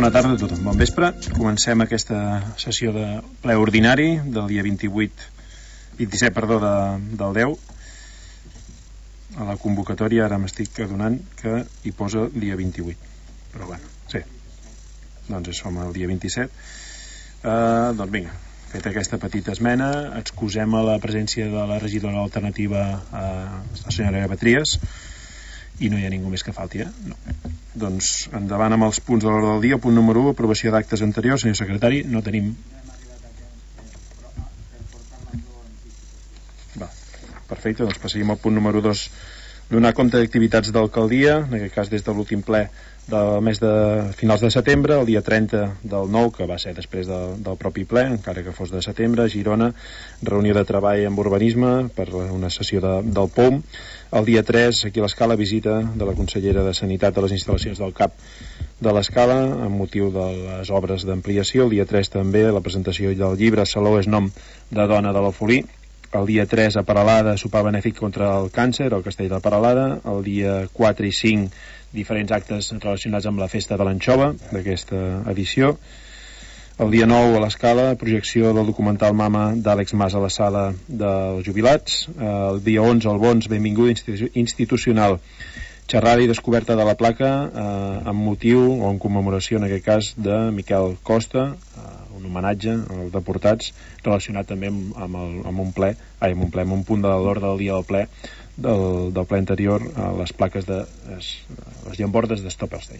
Bona tarda a tothom, bon vespre. Comencem aquesta sessió de ple ordinari del dia 27 del 10. A la convocatòria ara m'estic adonant que hi posa dia 28, però bueno, sí, doncs som el dia 27. Doncs vinga, feta aquesta petita esmena, excusem a la presència de la regidora alternativa, la senyora Eva Trias, i no hi ha ningú més que falti, No. Doncs endavant amb els punts de l'ordre del dia. Punt número 1, aprovació d'actes anteriors. Senyor secretari, no tenim... Va, perfecte, doncs passaríem al punt número 2, donar compte d'activitats d'alcaldia, en aquest cas des de l'últim ple del mes de finals de setembre, el dia 30 del 9, que va ser després del propi ple, encara que fos de setembre, a Girona, reunió de treball amb urbanisme per una sessió del POM. El dia 3, aquí a l'Escala, visita de la consellera de Sanitat a les instal·lacions del CAP de l'Escala amb motiu de les obres d'ampliació. El dia 3 també la presentació del llibre Saló és nom de dona de l'Alfolí. El dia 3 a Peralada, sopar benèfic contra el càncer al Castell de Peralada. El dia 4 i 5 diferents actes relacionats amb la festa de l'anxova d'aquesta edició. El dia 9 a l'Escala, projecció del documental Mama d'Àlex Mas a la sala dels jubilats. El dia 11 al Bons, benvinguda institucional, xerrada i descoberta de la placa amb motiu o en commemoració en aquest cas de Miquel Costa, un homenatge als deportats relacionat també amb un punt de l'ordre del dia del ple del ple anterior, a les plaques de les llambordes de Stoppelstein.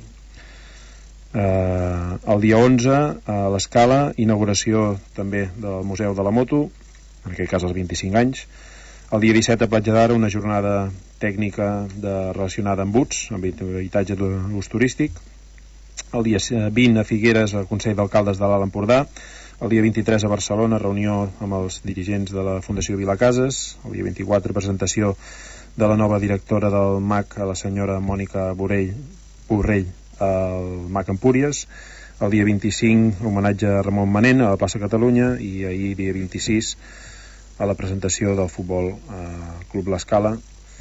El dia 11 a l'Escala, inauguració també del Museu de la Moto, en aquest cas els 25 anys. El dia 17 a Platja d'Aro, una jornada tècnica relacionada amb UTS, amb habitatge d'ús turístic. El dia 20 a Figueres, al Consell d'Alcaldes de l'Alt Empordà. El dia 23 a Barcelona, reunió amb els dirigents de la Fundació Vilacases. El dia 24, presentació de la nova directora del MAC, a la senyora Mònica Borrell, al MAC Empúries. El dia 25, homenatge a Ramon Manent a la plaça Catalunya. I ahir, dia 26, a la presentació del futbol Club l'Escala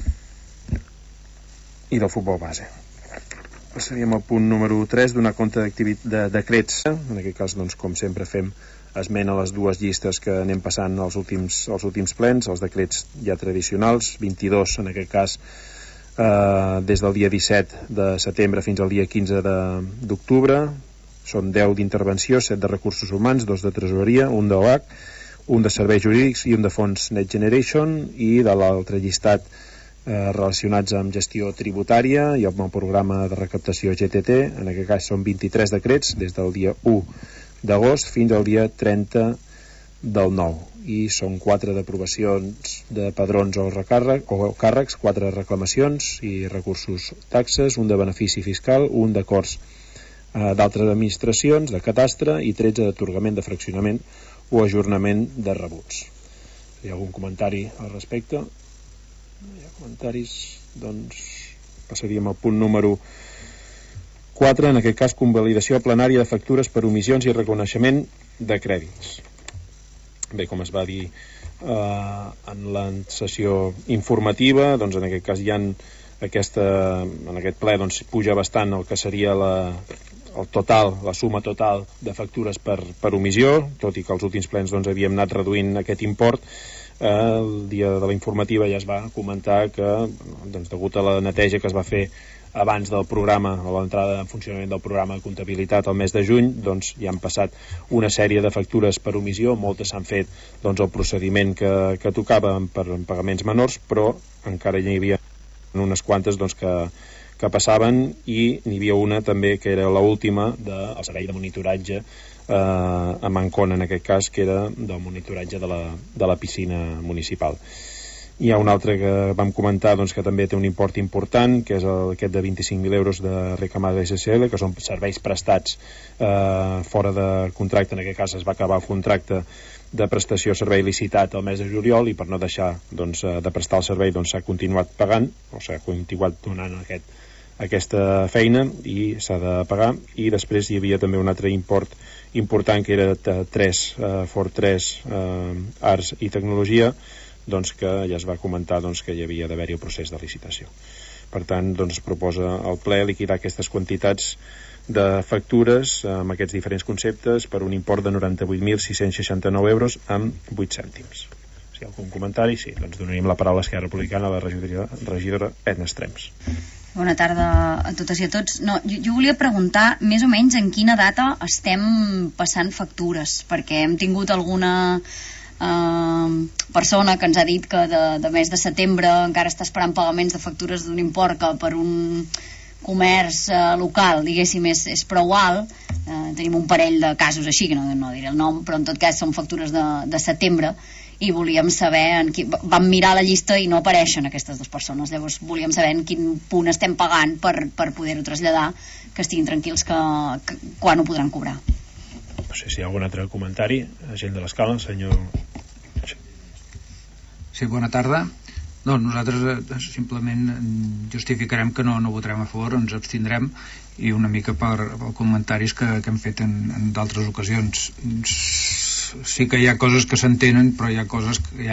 i del futbol base. Passaríem al punt número 3, donar compte de decrets. En aquest cas, doncs, com sempre, fem esment a les dues llistes que anem passant als últims plens, els decrets ja tradicionals, 22 en aquest cas, des del dia 17 de setembre fins al dia 15 d'octubre. Són 10 d'intervenció, 7 de recursos humans, 2 de tresoreria, un d'OH, un de serveis jurídics i un de fons Next Generation, i de l'altre llistat relacionats amb gestió tributària i amb el programa de recaptació GTT. En aquest cas són 23 decrets des del dia 1 d'agost fins al dia 30 del 9, i són 4 d'aprovacions de padrons o càrrecs, 4 reclamacions i recursos taxes, un de benefici fiscal, un d'acords d'altres administracions, de catastre, i 13 d'atorgament de fraccionament o ajornament de rebuts. Hi ha algun comentari al respecte? No hi ha comentaris, doncs passaríem al punt número 4, en aquest cas convalidació plenària de factures per omissions i reconeixement de crèdits. Bé, com es va dir en la sessió informativa, doncs en aquest cas en aquest ple doncs puja bastant el que seria el total, la suma total de factures per omissió, tot i que els últims plens doncs havíem anat reduint aquest import. El dia de la informativa ja es va comentar que, doncs, degut a la neteja que es va fer abans del programa, a l'entrada en funcionament del programa de comptabilitat al mes de juny, doncs ja han passat una sèrie de factures per omissió. Moltes s'han fet doncs el procediment que tocava per pagaments menors, però encara hi havia unes quantes doncs que passaven, i n'hi havia una també que era l'última del servei de monitoratge a Mancona, en aquest cas, que era del monitoratge de la piscina municipal. Hi ha un altre que vam comentar doncs, que també té un import important, que és aquest de 25.000 euros de Recamada SSL, que són serveis prestats fora de contracte. En aquest cas es va acabar el contracte de prestació servei licitat al mes de juliol, i per no deixar doncs, de prestar el servei doncs, s'ha continuat pagant, o s'ha continuat donant aquesta feina i s'ha de pagar. I després hi havia també un altre import important, que era Fort 3 Arts i Tecnologia, doncs que ja es va comentar doncs, que hi havia d'haver-hi el procés de licitació. Per tant, doncs, proposa al ple liquidar aquestes quantitats de factures amb aquests diferents conceptes per un import de 98.669 euros amb 8 cèntims. Si hi ha algun comentari, sí, doncs donaríem la paraula a Esquerra Republicana a la regidora Edna Estrems. Bona tarda a totes i a tots. No, jo volia preguntar més o menys en quina data estem passant factures, perquè hem tingut alguna persona que ens ha dit que de mes de setembre encara està esperant pagaments de factures d'un import que per un comerç local, diguéssim, és prou alt. Tenim un parell de casos així, que no diré el nom, però en tot cas són factures de setembre, i volíem saber vam mirar la llista i no apareixen aquestes dues persones, llavors volíem saber en quin punt estem pagant per poder-ho traslladar, que estiguin tranquils que quan ho podran cobrar. No sé si hi ha algun altre comentari. Gent de l'Escala, senyor... Sí, bona tarda. No, nosaltres simplement justificarem que no votarem a favor, ens abstindrem, i una mica per comentaris que hem fet en d'altres ocasions. Sí que hi ha coses que s'entenen, però hi ha coses que hi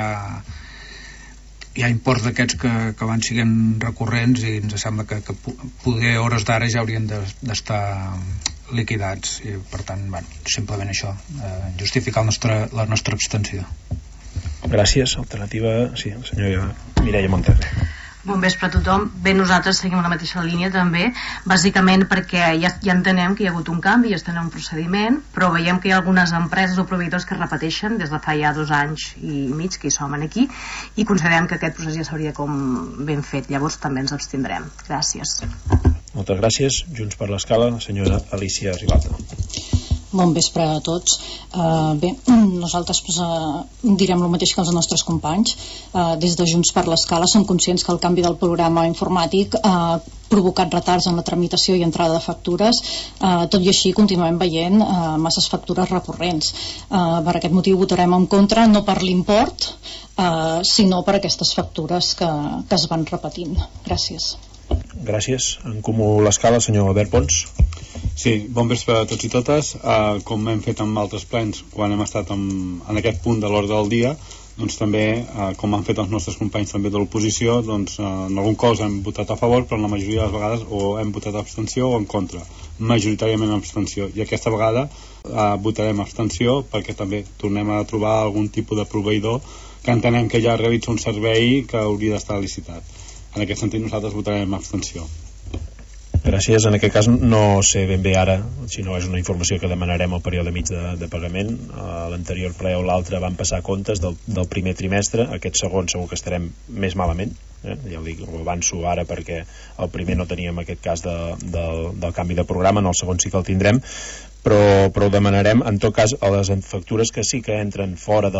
ha imports d'aquests que van siguent recurrents i ens sembla que poder hores d'ara ja haurien d'estar liquidats, i per tant, simplement això, justificar la nostra abstenció. Gràcies. Alternativa, sí, el senyor Mireia Monterde. Bon vespre a tothom. Bé, nosaltres seguim la mateixa línia també, bàsicament perquè ja entenem que hi ha hagut un canvi i estem en un procediment, però veiem que hi ha algunes empreses o proveïdors que es repeteixen des de fa ja 2 anys i mig que hi som aquí, i considerem que aquest procés ja s'hauria com ben fet, llavors també ens abstindrem. Gràcies. Moltes gràcies. Junts per l'Escala, la senyora Alicia Ribalta. Bon vespre a tots. Bé, nosaltres direm el mateix que els nostres companys. Des de Junts per l'Escala som conscients que el canvi del programa informàtic ha provocat retards en la tramitació i entrada de factures. Tot i així continuem veient masses factures recurrents. Per aquest motiu votarem en contra, no per l'import, sinó per aquestes factures que es van repetint. Gràcies. Gràcies. En Comú l'Escala, senyor Albert Pons. Sí, bon vespre a tots i totes. Com hem fet amb altres plens, quan hem estat en aquest punt de l'ordre del dia, doncs també, com han fet els nostres companys també de l'oposició, doncs en algun cos hem votat a favor, però en la majoria de les vegades o hem votat abstenció o en contra, majoritàriament abstenció, i aquesta vegada votarem abstenció perquè també tornem a trobar algun tipus de proveïdor que entenem que ja realitza un servei que hauria d'estar licitat. En aquest sentit nosaltres votarem abstenció. Gràcies. En aquest cas no sé ben bé ara, si no és una informació que demanarem al període mig de pagament. A l'anterior ple o l'altre van passar comptes del primer trimestre, aquest segon segur que estarem més malament, ja ho dic, ho avanço ara perquè el primer no teníem aquest cas del canvi de programa, en el segon sí que el tindrem, però ho demanarem. En tot cas, a les factures que sí que entren fora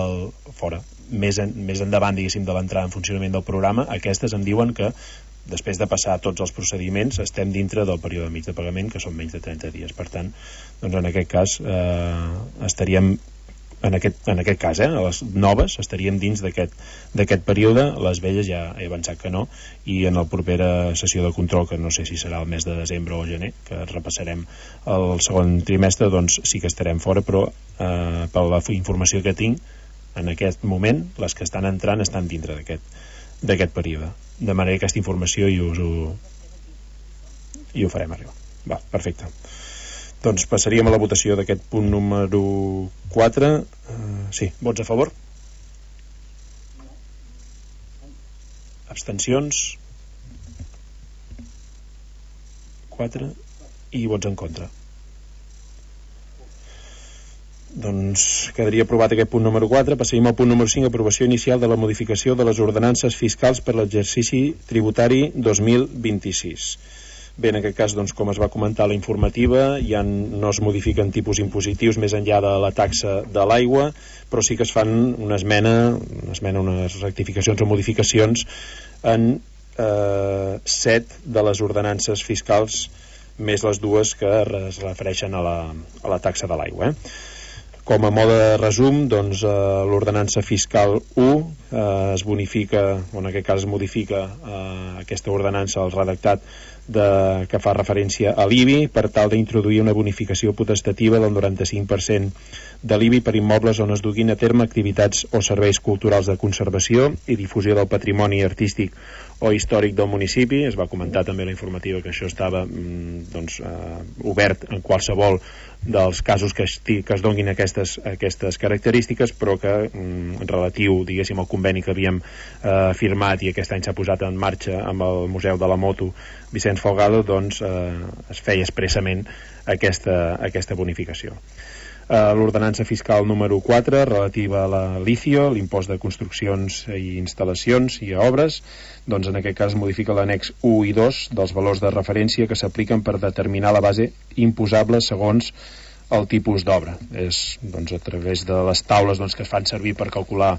més endavant, diguéssim, de l'entrada en funcionament del programa, aquestes em diuen que després de passar tots els procediments estem dintre del període mig de pagament, que són menys de 30 dies. Per tant, doncs en aquest cas estaríem en aquest cas, a les noves estaríem dins d'aquest període. Les velles ja he avançat que no, i en la propera sessió de control, que no sé si serà el mes de desembre o gener, que repassarem el segon trimestre, doncs sí que estarem fora, però per la informació que tinc en aquest moment, les que estan entrant estan dintre d'aquest període. Demanaré aquesta informació i ho farem arribar. Va, perfecte. Doncs passaríem a la votació d'aquest punt número 4. Sí, vots a favor? Abstencions? 4. I vots en contra. Doncs quedaria aprovat aquest punt número 4. Passaríem al punt número 5, aprovació inicial de la modificació de les ordenances fiscals per l'exercici tributari 2026. Bé, en aquest cas, doncs, com es va comentar a la informativa, ja no es modifiquen tipus impositius més enllà de la taxa de l'aigua, però sí que es fan unes rectificacions o modificacions en 7 de les ordenances fiscals, més les dues que es refereixen a la taxa de l'aigua. Com a mode de resum, doncs, l'ordenança fiscal 1 es bonifica, o en aquest cas es modifica aquesta ordenança, el redactat que fa referència a l'IBI per tal d'introduir una bonificació potestativa del 95% de l'IBI per immobles on es duguin a terme activitats o serveis culturals de conservació i difusió del patrimoni artístic o històric del municipi. Es va comentar també a la informativa que això estava obert en qualsevol dels casos que es donguin aquestes característiques, però que relatiu, diguéssim, al conveni que havíem firmat i aquest any s'ha posat en marxa amb el Museu de la Moto Vicenç Folgado, doncs es feia expressament aquesta bonificació. L'ordenança fiscal número 4 relativa a la LICIO, l'impost de construccions i instal·lacions i a obres, doncs en aquest cas modifica l'annex 1 i 2 dels valors de referència que s'apliquen per determinar la base imposable segons el tipus d'obra. És a través de les taules que es fan servir per calcular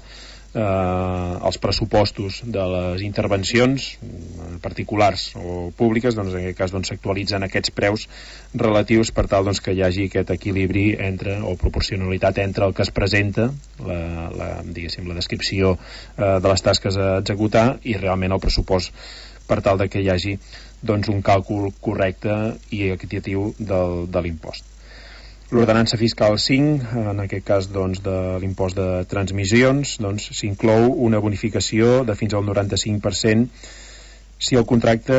els pressupostos de les intervencions particulars o públiques, en aquest cas s'actualitzen aquests preus relatius per tal que hi hagi aquest equilibri o proporcionalitat entre el que es presenta, la descripció de les tasques a executar i realment el pressupost, per tal que hi hagi un càlcul correcte i equitatiu de l'impost. L'ordenança fiscal 5, en aquest cas de l'impost de transmissions, s'inclou una bonificació de fins al 95% si el contracte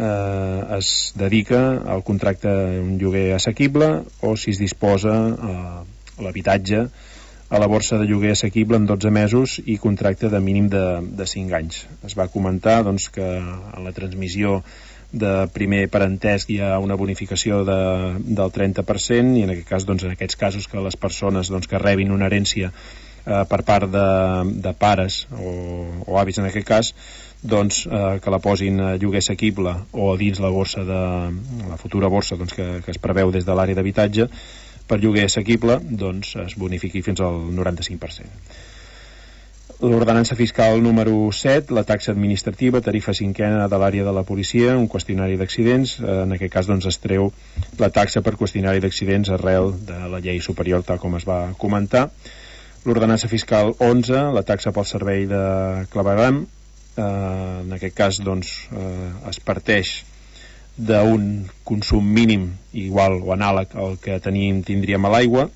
es dedica al contracte un lloguer assequible o si es disposa l'habitatge a la borsa de lloguer assequible en 12 mesos i contracte de mínim de 5 anys. Es va comentar que en la transmissió de primer parentesc hi ha una bonificació del 30% i en aquest cas, en aquests casos que les persones que rebin una herència per part de pares o avis en aquest cas, que la posin a lloguer assequible o dins la borsa la futura borsa que es preveu des de l'àrea d'habitatge per lloguer assequible, es bonifiqui fins al 95%. L'ordenança fiscal número 7, la taxa administrativa, tarifa cinquena de l'àrea de la policia, un qüestionari d'accidents. En aquest cas es treu la taxa per qüestionari d'accidents arrel de la llei superior, tal com es va comentar. L'ordenança fiscal 11, la taxa pel servei de clavegueram. En aquest cas es parteix d'un consum mínim igual o anàleg al que tindríem a l'aigua,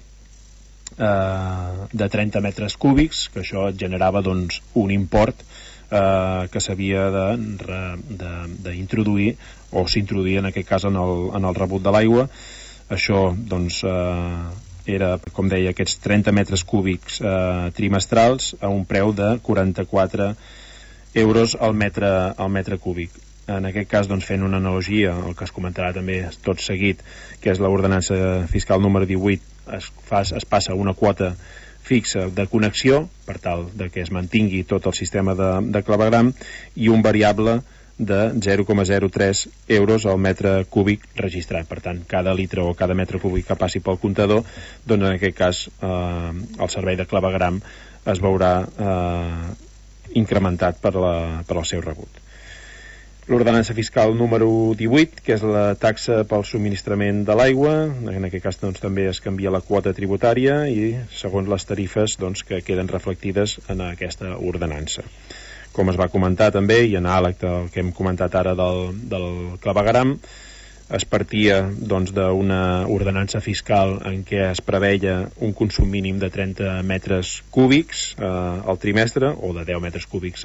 de 30 metres cúbics, que això generava un import que s'havia d'introduir o s'introduïa en aquest cas en el rebut de l'aigua. Això era, com deia, aquests 30 metres cúbics trimestrals a un preu de 44 euros al metre cúbic. En aquest cas, fent una analogia, el que es comentarà també tot seguit, que és l'ordenança fiscal número 18, es passa una quota fixa de connexió, per tal que es mantingui tot el sistema de clavegueram, i un variable de 0,03 euros al metre cúbic registrat. Per tant, cada litre o cada metre cúbic que passi pel comptador, en aquest cas el servei de clavegueram es veurà incrementat per al seu rebut. L'ordenança fiscal número 18, que és la taxa pel subministrament de l'aigua, en aquest cas també es canvia la quota tributària i segons les tarifes que queden reflectides en aquesta ordenança. Com es va comentar també, i anàleg del que hem comentat ara del clavegueram, es partia d'una ordenança fiscal en què es preveia un consum mínim de 30 metres cúbics al trimestre o de 10 metres cúbics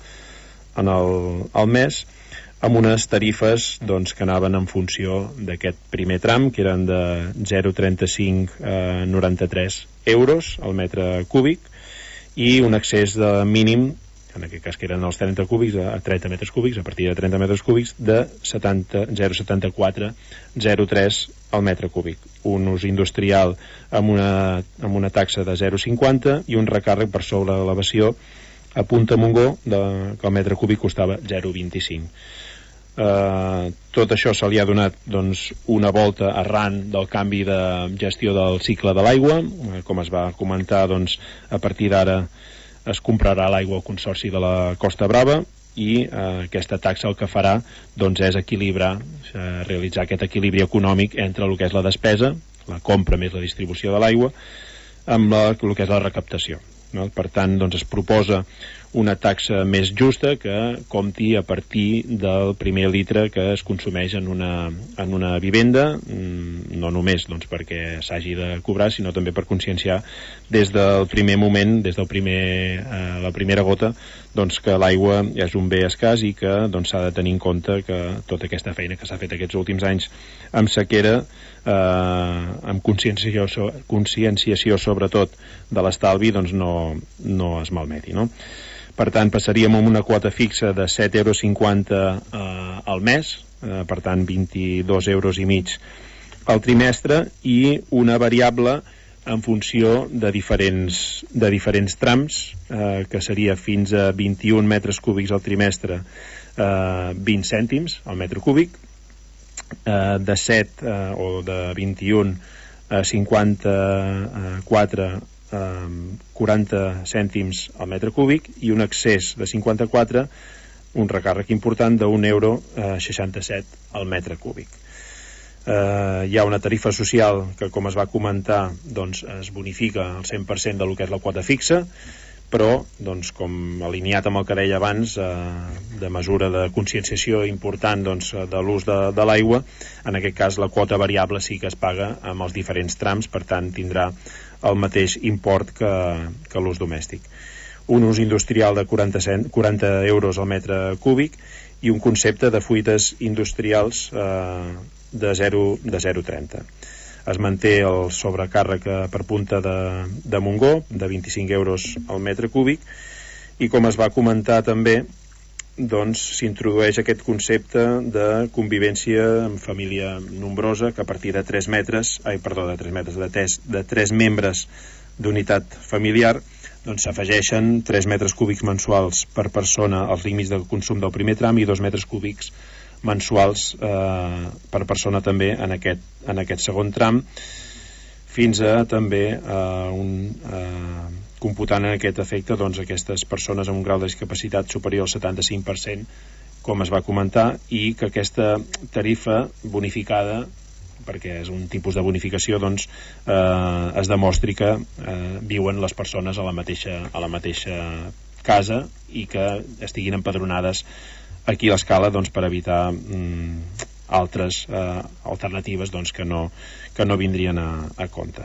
al mes, amb unes tarifes que anaven en funció d'aquest primer tram, que eren de 0,3593 euros al metre cúbic, i un accés de mínim, en aquest cas que eren els 30 cúbics, a 30 metres cúbics, a partir de 30 metres cúbics, de 0,7403 al metre cúbic. Un ús industrial amb una taxa de 0,50 i un recàrrec per sobre l'elevació a Punta Montgó, que el metre cúbic costava 0,25. Tot això se li ha donat una volta arran del canvi de gestió del cicle de l'aigua. Com es va comentar, a partir d'ara es comprarà l'aigua al Consorci de la Costa Brava i aquesta taxa el que farà és equilibrar, realitzar aquest equilibri econòmic entre el que és la despesa, la compra més la distribució de l'aigua, amb el que és la recaptació. Per tant, es proposa una taxa més justa que compti a partir del primer litre que es consumeix en una vivenda, no només doncs, perquè s'hagi de cobrar, sinó també per conscienciar des del primer moment, des del la primera gota, doncs, que l'aigua és un bé escàs i que doncs, s'ha de tenir en compte que tota aquesta feina que s'ha fet aquests últims anys amb sequera, amb conscienciació sobretot de l'estalvi, doncs no es malmeti, no? Per tant, passaríem amb una quota fixa de 7,50 € al mes, per tant 22,5 € al trimestre, i una variable en funció de diferents trams, que seria fins a 21 metres cúbics al trimestre, 20 cèntims al metre cúbic, de 7 o de 21 a 54, 40 cèntims al metre cúbic, i un excés de 54, un recàrrec important d'1,67 € al metre cúbic. Hi ha una tarifa social que, com es va comentar, doncs, es bonifica al 100% del que és la quota fixa, però, doncs, com alineat amb el que deia abans, de mesura de conscienciació important, doncs, de l'ús de l'aigua, en aquest cas la quota variable sí que es paga amb els diferents trams, per tant tindrà el mateix import que l'ús domèstic. Un ús industrial de 40 € al metre cúbic i un concepte de fuites industrials de 0,30. Es manté el sobrecàrrec per punta de Montgó de 25 € al metre cúbic, i com es va comentar també, doncs s'introdueix aquest concepte de convivència en família nombrosa, que a partir de 3 membres d'unitat familiar, doncs s'afegeixen 3 metres cúbics mensuals per persona als límits de consum del primer tram i 2 metres cúbics mensuals per persona també en aquest segon tram, fins a també computant en aquest efecte doncs, aquestes persones amb un grau de discapacitat superior al 75%, com es va comentar, i que aquesta tarifa bonificada, perquè és un tipus de bonificació, doncs, es demostri que viuen les persones a la mateixa casa i que estiguin empadronades aquí a l'escala, doncs, per evitar altres alternatives doncs, que no vindrien a compte.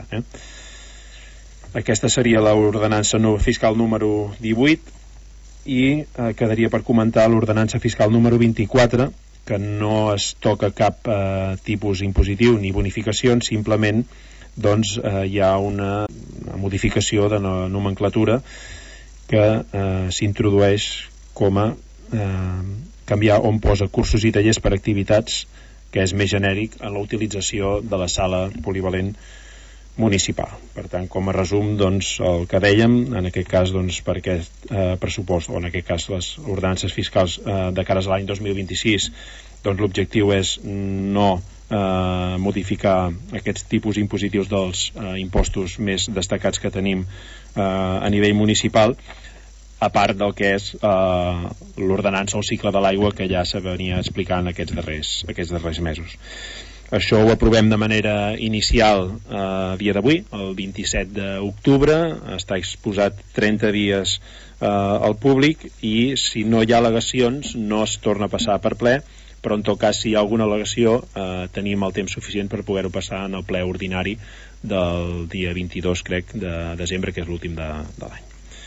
Aquesta seria l'ordenança fiscal número 18, i quedaria per comentar l'ordenança fiscal número 24, que no es toca cap tipus impositiu ni bonificacions, simplement doncs, hi ha una modificació de nomenclatura que s'introdueix com a canviar on posa cursos i tallers per activitats, que és més genèric en la utilització de la sala polivalent municipal. Per tant, com a resum, doncs, el que dèiem, en aquest cas, doncs, per aquest pressupost, o en aquest cas les ordenances fiscals de cares a l'any 2026, doncs l'objectiu és no modificar aquests tipus impositius dels impostos més destacats que tenim a nivell municipal, a part del que és l'ordenança o el cicle de l'aigua que ja se venia explicant aquests darrers mesos. Això ho aprovem de manera inicial a dia d'avui, el 27 d'octubre, està exposat 30 dies al públic, i si no hi ha al·legacions no es torna a passar per ple, però en tot cas si hi ha alguna al·legació tenim el temps suficient per poder-ho passar en el ple ordinari del dia 22, crec, de desembre, que és l'últim de l'any.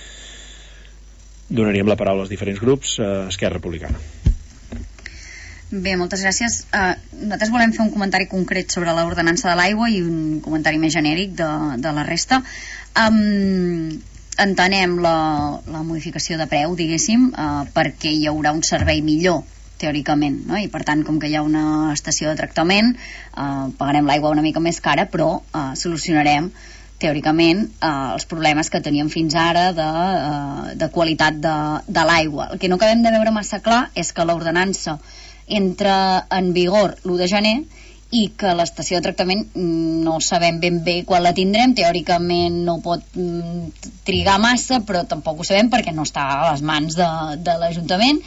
Donaríem la paraula als diferents grups. Esquerra Republicana. Bé, moltes gràcies. Nosaltres volem fer un comentari concret sobre l'ordenança de l'aigua i un comentari més genèric de la resta. Entenem la modificació de preu, diguéssim, perquè hi haurà un servei millor, teòricament, no? I per tant, com que hi ha una estació de tractament, pagarem l'aigua una mica més cara, però solucionarem teòricament els problemes que teníem fins ara de qualitat de l'aigua. El que no acabem de veure massa clar és que l'ordenança entra en vigor l'1 de gener i que l'estació de tractament no sabem ben bé quan la tindrem. Teòricament no pot trigar massa, però tampoc ho sabem perquè no està a les mans de l'Ajuntament,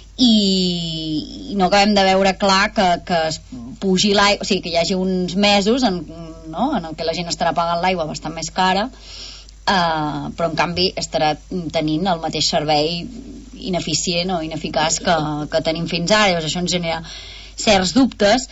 i no acabem de veure clar que es pugi l'aigua, o sigui, que hi hagi uns mesos en què la gent estarà pagant l'aigua bastant més cara, però en canvi estarà tenint el mateix servei ineficient o ineficaç que tenim fins ara. Llavors això ens genera certs dubtes,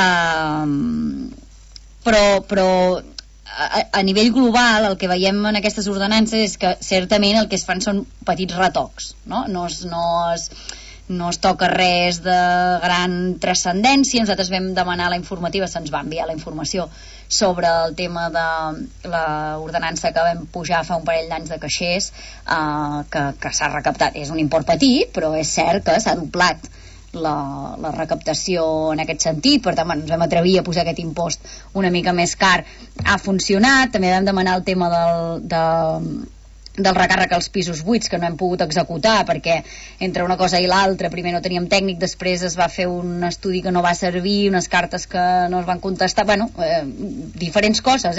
però a nivell global el que veiem en aquestes ordenances és que certament el que es fan són petits retocs, no es toca res de gran transcendència. Nosaltres vam demanar la informativa, se'ns va enviar la informació sobre el tema de l'ordenança que vam pujar fa un parell d'anys de caixers, que s'ha recaptat. És un import petit, però és cert que s'ha doblat la recaptació en aquest sentit. Per tant, ens vam atrevir a posar aquest impost una mica més car. Ha funcionat. També vam demanar el tema del recàrrec als pisos buits, que no hem pogut executar perquè entre una cosa i l'altra primer no teníem tècnic, després es va fer un estudi que no va servir, unes cartes que no es van contestar, diferents coses,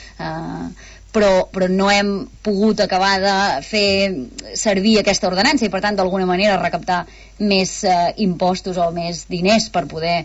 però no hem pogut acabar de fer servir aquesta ordenança i per tant d'alguna manera recaptar més impostos o més diners per poder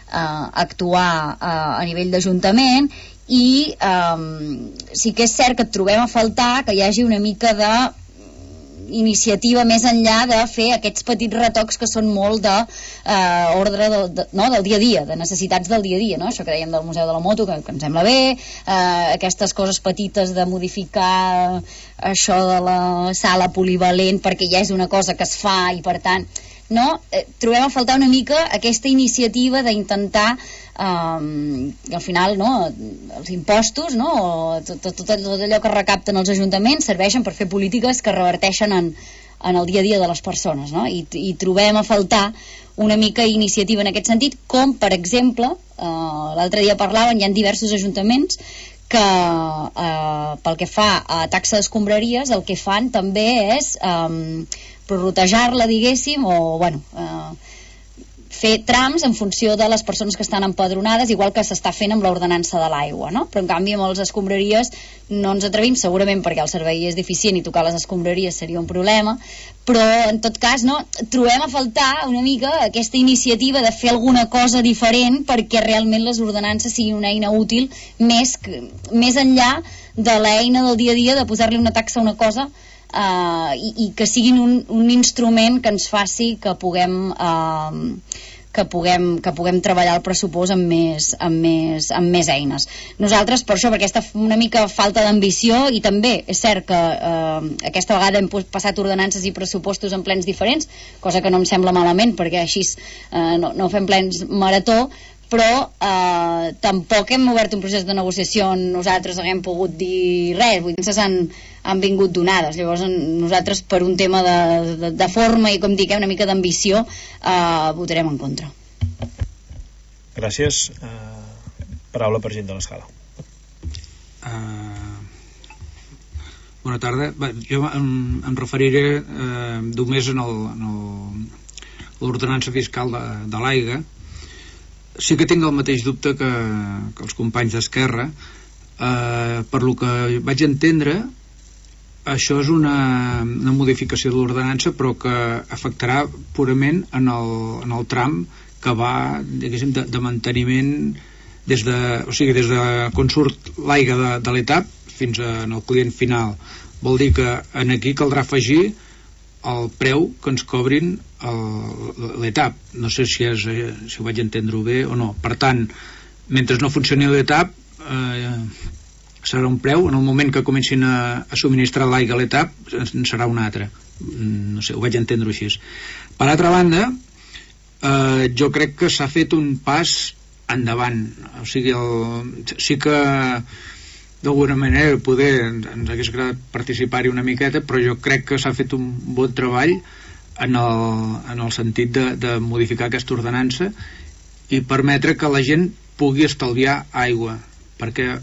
actuar a nivell d'Ajuntament. I sí que és cert que et trobem a faltar que hi hagi una mica de iniciativa més enllà de fer aquests petits retocs que són molt d'ordre del dia a dia, de necessitats del dia a dia, no? Això que dèiem del Museu de la Moto, que em sembla bé, aquestes coses petites de modificar això de la sala polivalent perquè ja és una cosa que es fa i per tant trobem a faltar una mica aquesta iniciativa d'intentar al final els impostos tot allò que recapten els ajuntaments serveixen per fer polítiques que reverteixen en el dia a dia de les persones, i trobem a faltar una mica iniciativa en aquest sentit, com per exemple l'altre dia parlaven, hi ha diversos ajuntaments que pel que fa a taxa d'escombraries el que fan també és prorotejar-la, diguéssim, o fer trams en funció de les persones que estan empadronades, igual que s'està fent amb l'ordenança de l'aigua, però en canvi amb les escombraries no ens atrevim, segurament perquè el servei és deficient i tocar les escombraries seria un problema, però en tot cas trobem a faltar una mica aquesta iniciativa de fer alguna cosa diferent perquè realment les ordenances siguin una eina útil més enllà de l'eina del dia a dia de posar-li una taxa a una cosa i que siguin un instrument que ens faci que puguem treballar el pressupost amb més eines. Nosaltres, per això, per aquesta una mica falta d'ambició, i també és cert que aquesta vegada hem passat ordenances i pressupostos en plens diferents, cosa que no em sembla malament perquè així no fem plens marató, però tampoc hem obert un procés de negociació on nosaltres haguem pogut dir res, vull dir, han vingut donades. Llavors nosaltres per un tema de forma i com dic, una mica d'ambició votarem en contra. Gràcies. Paraula per gent de l'Escala. Bona tarda. Jo em referiré només a l'ordenança fiscal de l'aigua. Sí que tinc el mateix dubte que els companys d'Esquerra. Per lo que vaig entendre, això és una modificació de l'ordenança, però que afectarà purament en el tram que va, diguéssim, de manteniment des de quan surt l'aigua de l'etap fins al client final. Vol dir que aquí caldrà afegir el preu que ens cobrin l'etap. No sé si ho vaig entendre bé o no. Per tant, mentre no funcioni l'etap serà un preu, en el moment que comencin a subministrar l'aigua a l'etap en serà un altre. No sé, ho vaig entendre així. Per altra banda, jo crec que s'ha fet un pas endavant. O sigui, sí que d'alguna manera poder ens hagués agradat participar-hi una miqueta, però jo crec que s'ha fet un bon treball en el sentit de modificar aquesta ordenança i permetre que la gent pugui estalviar aigua, perquè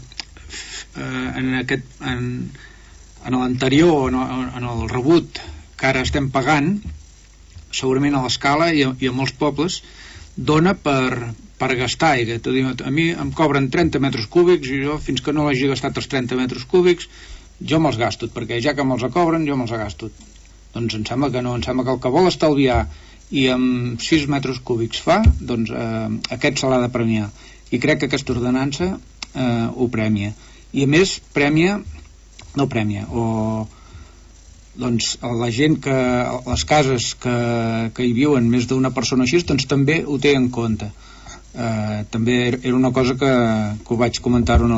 en l'anterior, en el rebut que ara estem pagant, segurament a l'Escala i a molts pobles dona per gastar aigua. A mi em cobren 30 metres cúbics i jo, fins que no hagi gastat els 30 metres cúbics, jo me'ls gasto, perquè ja que me'ls cobren jo me'ls gasto. Doncs em sembla que no, em sembla que el que vol estalviar i amb 6 metres cúbics fa, doncs aquest se l'ha de premiar, i crec que aquesta ordenança ho premia. I a més premia no prèmia, o doncs la gent que les cases que hi viuen més d'una persona així, doncs també ho té en compte. També era una cosa que ho vaig comentar a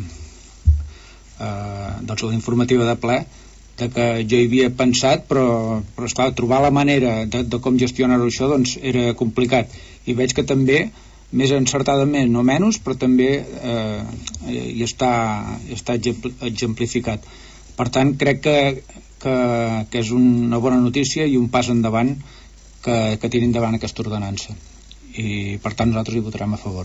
la informativa de ple, de que jo hi havia pensat, però esclar, trobar la manera de com gestionar-ho això doncs era complicat, i veig que també més encertadament, no menys, però també hi està exemplificat. Per tant, crec que és una bona notícia i un pas endavant que tiri endavant aquesta ordenança, i per tant nosaltres hi votarem a favor.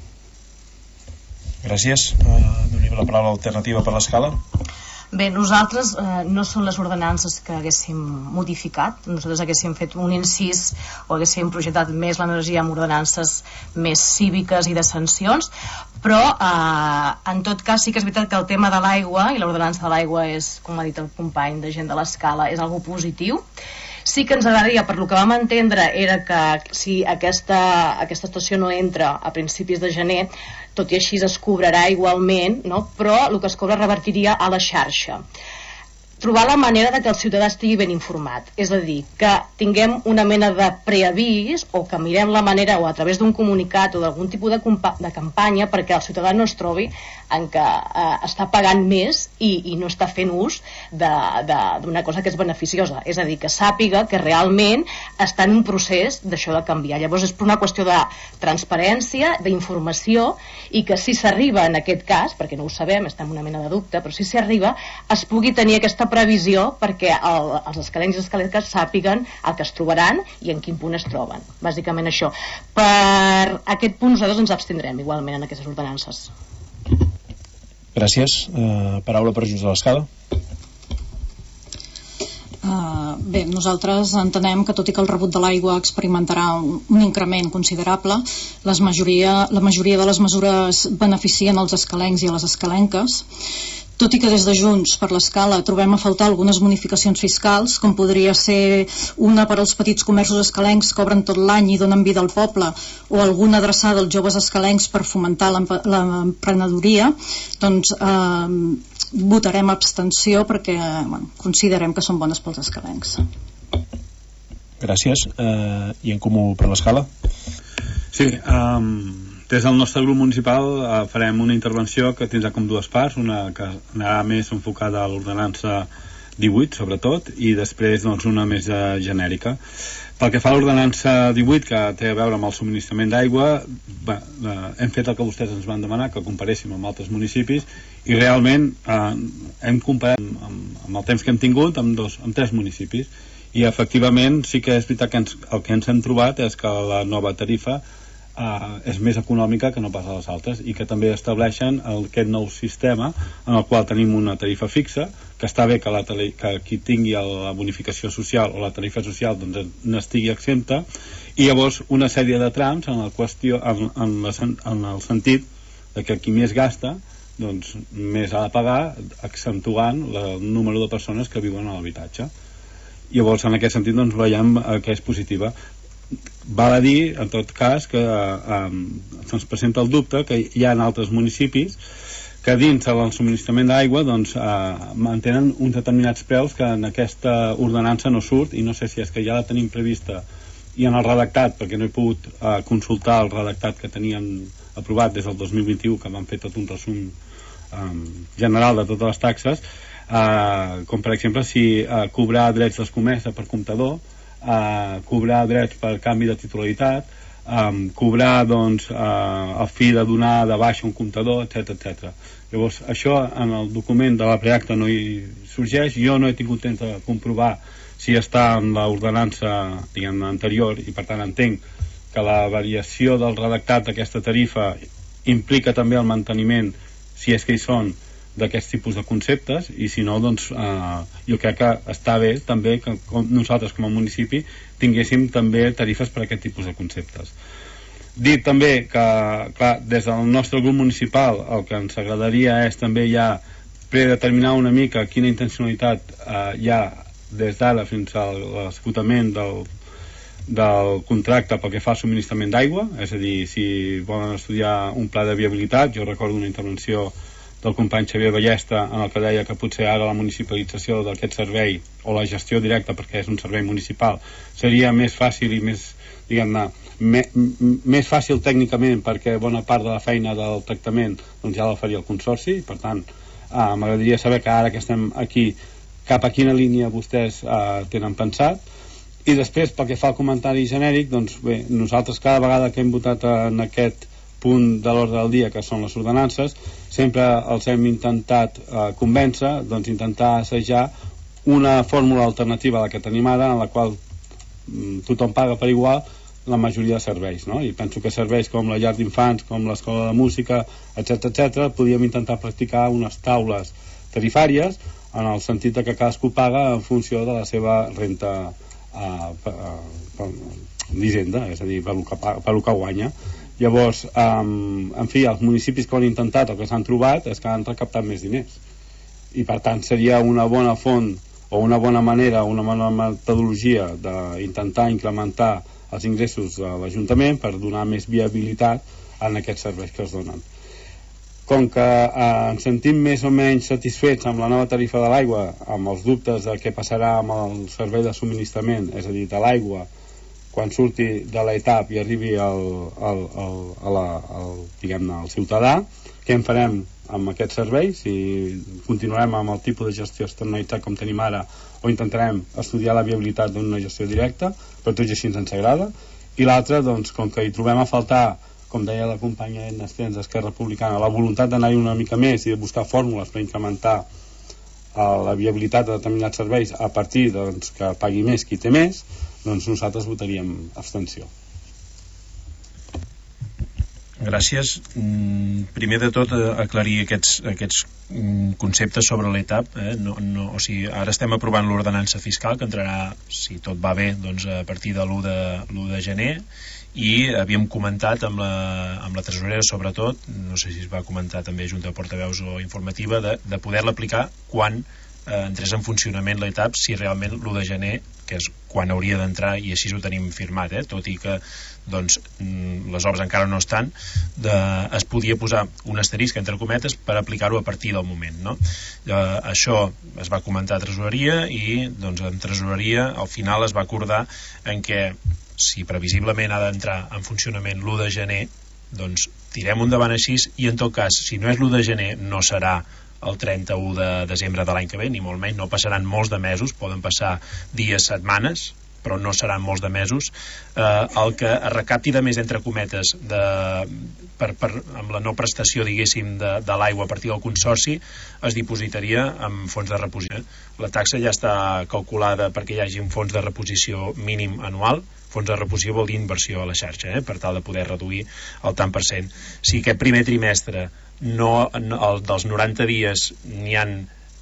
Gràcies. Donem la paraula alternativa per l'Escala. Bé, nosaltres no són les ordenances que haguéssim modificat, nosaltres haguéssim fet un incís o haguéssim projectat més l'energia amb ordenances més cíviques i de sancions, però en tot cas sí que és veritat que el tema de l'aigua i l'ordenança de l'aigua és, com ha dit el company de gent de l'Escala, és algo positiu. Sí que ens agradaria, per lo que vam entendre, era que si aquesta estació no entra a principis de gener, tot i així es cobrarà igualment, no? Però el que es cobra revertiria a la xarxa. Trobar la manera de que el ciutadà estigui ben informat, és a dir, que tinguem una mena de preavís o que mirem la manera o a través d'un comunicat o d'algun tipus de campanya perquè el ciutadà no es trobi en què està pagant més i no està fent ús d'una cosa que és beneficiosa, és a dir, que sàpiga que realment està en un procés d'això de canviar. Llavors és per una qüestió de transparència, d'informació, i que si s'arriba en aquest cas, perquè no ho sabem, està en una mena de dubte, però si s'hi arriba, es pugui tenir aquesta previsió perquè els escalencs i escalenques sàpiguen el que es trobaran i en quin punt es troben. Bàsicament això. Per aquest punt nosaltres ens abstindrem igualment en aquestes ordenances. Gràcies. Paraula per Junts de l'Escala. Bé, nosaltres entenem que tot i que el rebut de l'aigua experimentarà un increment considerable, la majoria de les mesures beneficien els escalencs i a les escalenques. Tot i que des de Junts per l'Escala trobem a faltar algunes bonificacions fiscals, com podria ser una per als petits comerços escalencs que obren tot l'any i donen vida al poble, o alguna adreçada als joves escalencs per fomentar l'emprenedoria, doncs votarem abstenció perquè considerem que són bones pels escalencs. Gràcies. I en Comú per l'Escala? Sí, des del nostre grup municipal farem una intervenció que tindrà com dues parts, una que anarà més enfocada a l'ordenança 18 sobretot, i després doncs, una més genèrica. Pel que fa a l'ordenança 18, que té a veure amb el subministrament d'aigua, hem fet el que vostès ens van demanar, que comparéssim amb altres municipis, i realment hem comparat amb el temps que hem tingut amb 3 municipis, i efectivament sí que és veritat que el que ens hem trobat és que la nova tarifa és més econòmica que no pas a les altres, i que també estableixen aquest nou sistema en el qual tenim una tarifa fixa, que està bé que qui tingui la bonificació social o la tarifa social doncs n'estigui exempta, i llavors una sèrie de trams en el sentit de que qui més gasta doncs més ha de pagar, accentuant el número de persones que viuen a l'habitatge. Llavors en aquest sentit doncs veiem que és positiva. Val a dir, en tot cas, que se'ns presenta el dubte que hi ha en altres municipis que dins del subministrament d'aigua doncs, mantenen uns determinats preus que en aquesta ordenança no surt, i no sé si és que ja la tenim prevista i en el redactat, perquè no he pogut consultar el redactat que teníem aprovat des del 2021, que van fer tot un resum general de totes les taxes, com per exemple si cobrar drets d'escomesa per comptador, cobrar drets per canvi de titularitat, cobrar doncs, el fi de donar de baixa un comptador, etc. Llavors això en el document de la preacta no hi sorgeix. Jo no he tingut temps de comprovar si està en l'ordenança anterior, i per tant entenc que la variació del redactat d'aquesta tarifa implica també el manteniment, si és que hi són, d'aquests tipus de conceptes, i si no doncs jo crec que està bé també que nosaltres com a municipi tinguéssim també tarifes per a aquest tipus de conceptes. Dir també que clar, des del nostre grup municipal el que ens agradaria és també ja predeterminar una mica quina intencionalitat hi ha des d'ara fins a l'esgotament del contracte pel que fa al subministrament d'aigua, és a dir, si volen estudiar un pla de viabilitat. Jo recordo una intervenció del company Xavier Ballesta, en el que deia que potser ara la municipalització d'aquest servei o la gestió directa, perquè és un servei municipal, seria més fàcil i més, diguem-ne, més fàcil tècnicament, perquè bona part de la feina del tractament doncs ja la faria el Consorci. Per tant, m'agradaria saber que ara que estem aquí, cap a quina línia vostès tenen pensat. I després, pel que fa al comentari genèric, doncs bé, nosaltres cada vegada que hem votat en aquest punt de l'ordre del dia, que són les ordenances, sempre els hem intentat convèncer, doncs intentar assajar una fórmula alternativa a la que tenim ara, en la qual tothom paga per igual la majoria de serveis, no? I penso que serveis com la llar d'infants, com l'escola de música, etc, podíem intentar practicar unes taules tarifàries en el sentit que cadascú paga en funció de la seva renta d'hisenda, és a dir, per el que guanya. Llavors, en fi, els municipis que ho han intentat, el que s'han trobat és que han recaptat més diners, i per tant seria una bona font o una bona manera, una bona metodologia d'intentar incrementar els ingressos de l'Ajuntament per donar més viabilitat en aquests serveis que es donen. Com que ens sentim més o menys satisfets amb la nova tarifa de l'aigua, amb els dubtes de què passarà amb el servei de subministrament, és a dir, de l'aigua, quan surti de l'ETAP i arribi diguem-ne, al ciutadà, què en farem amb aquests serveis? Si continuarem amb el tipus de gestió externalitzat com tenim ara, o intentarem estudiar la viabilitat d'una gestió directa, però tot i així ens agrada. I l'altre, doncs, com que hi trobem a faltar, com deia la companya Edna Estens d'Esquerra Republicana, la voluntat d'anar-hi una mica més i de buscar fórmules per incrementar la viabilitat de determinats serveis a partir doncs, que pagui més qui té més, doncs nosaltres votaríem abstenció. Gràcies. Primer de tot, aclarir aquests conceptes sobre l'ETAP. O sigui, ara estem aprovant l'ordenança fiscal que entrarà, si tot va bé, doncs a partir de l'1 de gener, i havíem comentat amb la tresorera, sobretot, no sé si es va comentar també a Junta de Portaveus o informativa, de poder-la aplicar quan entrés en funcionament l'ETAP, si realment l'1 de gener, que és quan hauria d'entrar, i així ho tenim firmat, tot i que doncs, les obres encara no estan, es podia posar un asterisc entre cometes per aplicar-ho a partir del moment, no? Això es va comentar a tresoreria, i doncs en tresoreria al final es va acordar en què si previsiblement ha d'entrar en funcionament l'1 de gener, doncs tirem endavant així, i en tot cas, si no és l'1 de gener, no serà el 31 de desembre de l'any que ve, ni molt menys, no passaran molts de mesos, poden passar dies, setmanes, però no seran molts de mesos. El que es recapti de més, entre cometes, amb la no prestació, diguéssim, de l'aigua a partir del Consorci, es dipositaria en fons de reposició. La taxa ja està calculada perquè hi hagi un fons de reposició mínim anual. Fons de reposició vol dir inversió a la xarxa, per tal de poder reduir el tant per cent. Si aquest primer trimestre dels 90 dies n'hi han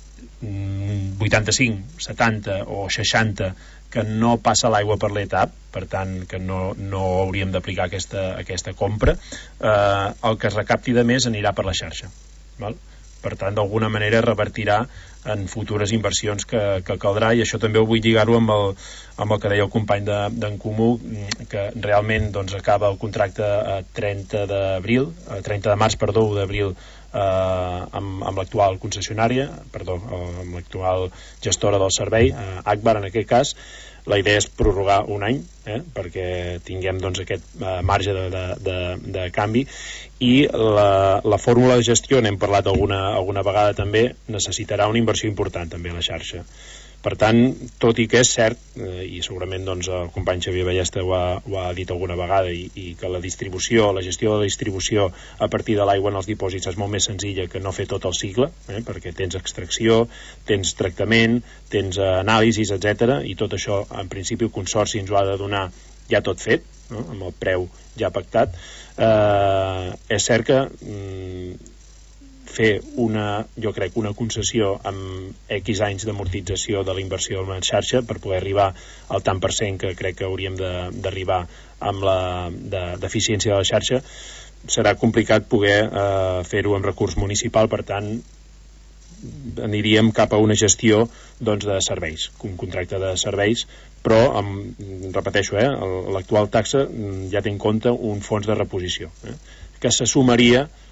85, 70 o 60 que no passa l'aigua per l'ETAP, per tant que no hauríem d'aplicar aquesta compra, el que es recapti de més anirà per la xarxa, val? Per tant, d'alguna manera revertirà en futures inversions que caldrà, i això també ho vull lligar-ho amb el que deia el company d'en Comú, que realment doncs, acaba el contracte a 30 de març, 1 d'abril, amb l'actual concessionària, amb l'actual gestora del servei, Agbar en aquest cas. La idea és prorrogar un any, perquè tinguem doncs, aquest marge de canvi, i la fórmula de gestió, n'hem parlat alguna vegada també, necessitarà una inversió important també a la xarxa. Per tant, tot i que és cert, i segurament doncs, el company Xavier Ballesta ho ha dit alguna vegada, i que la gestió de la distribució a partir de l'aigua en els dipòsits és molt més senzilla que no fer tot el cicle, perquè tens extracció, tens tractament, tens anàlisis, etc. I tot això, en principi, el Consorci ens ho ha de donar ja tot fet, no? Amb el preu ja pactat. És cert que fer jo crec una concessió amb X anys d'amortització de la inversió en la xarxa per poder arribar al tant per cent que crec que hauríem d'arribar amb la d'eficiència de la xarxa, serà complicat poder fer-ho amb recurs municipal. Per tant, aniríem cap a una gestió doncs, de serveis, un contracte de serveis, però repeteixo, l'actual taxa ja té en compte un fons de reposició, que se sumaria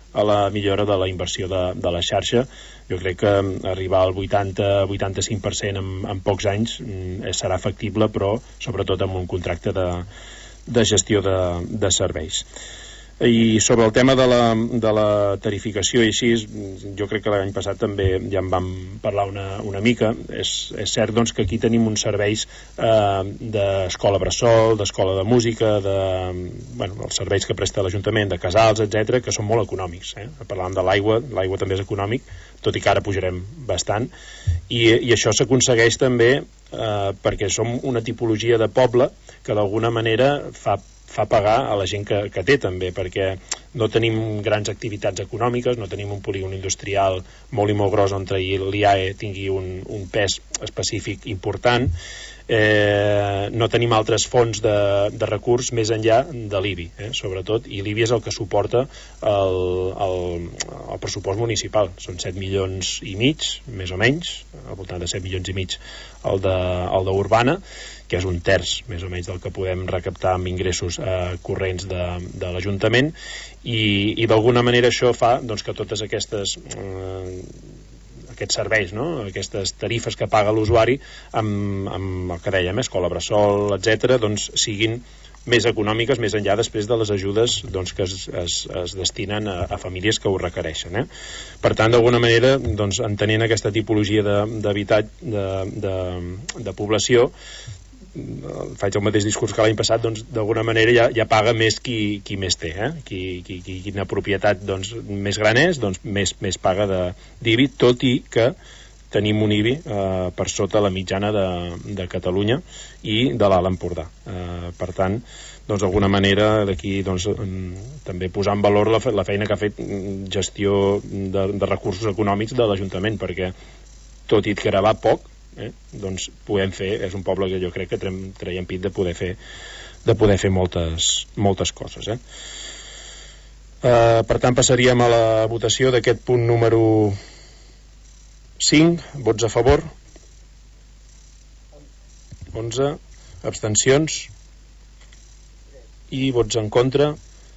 a la millora de la inversió de la xarxa. Jo crec que arribar al 80-85% en pocs anys serà factible, però sobretot amb un contracte de gestió de serveis. I sobre el tema de la tarificació i així, jo crec que l'any passat també ja en vam parlar una mica. És cert doncs, que aquí tenim uns serveis d'escola bressol, d'escola de música, els serveis que presta l'Ajuntament, de casals, etc, que són molt econòmics. Parlàvem de l'aigua també és econòmic, tot i que ara pujarem bastant, i això s'aconsegueix també perquè som una tipologia de poble que d'alguna manera fa pagar a la gent que té també, perquè no tenim grans activitats econòmiques, no tenim un polígon industrial molt i molt gros on l'IAE tingui un pes específic important, no tenim altres fonts de recurs més enllà de l'IBI, sobretot, i l'IBI és el que suporta el pressupost municipal. Són 7 milions i mig, més o menys, al voltant de 7 milions i mig el d'Urbana, que és un terç més o menys del que podem recaptar amb ingressos corrents de l'Ajuntament, i d'alguna manera això fa doncs, que totes aquests serveis, no? Aquestes tarifes que paga l'usuari amb el que dèiem, escola bressol, etc, doncs siguin més econòmiques més enllà després de les ajudes doncs, que es destinen a famílies que ho requereixen. Per tant, d'alguna manera, doncs, entenent aquesta tipologia de població, faig el mateix discurs que l'any passat, doncs d'alguna manera ja paga més qui més té, quina propietat doncs, més gran és, doncs més paga d'IBI, tot i que tenim un IBI per sota la mitjana de Catalunya i de l'Alt Empordà. Per tant, doncs d'alguna manera d'aquí doncs, també posar en valor la feina que ha fet gestió de recursos econòmics de l'Ajuntament, perquè tot i gravar poc, doncs podem fer, és un poble que jo crec que traiem pit de poder fer moltes coses. Per tant, passaríem a la votació d'aquest punt número 5. Vots a favor? 11. Abstencions? I vots en contra?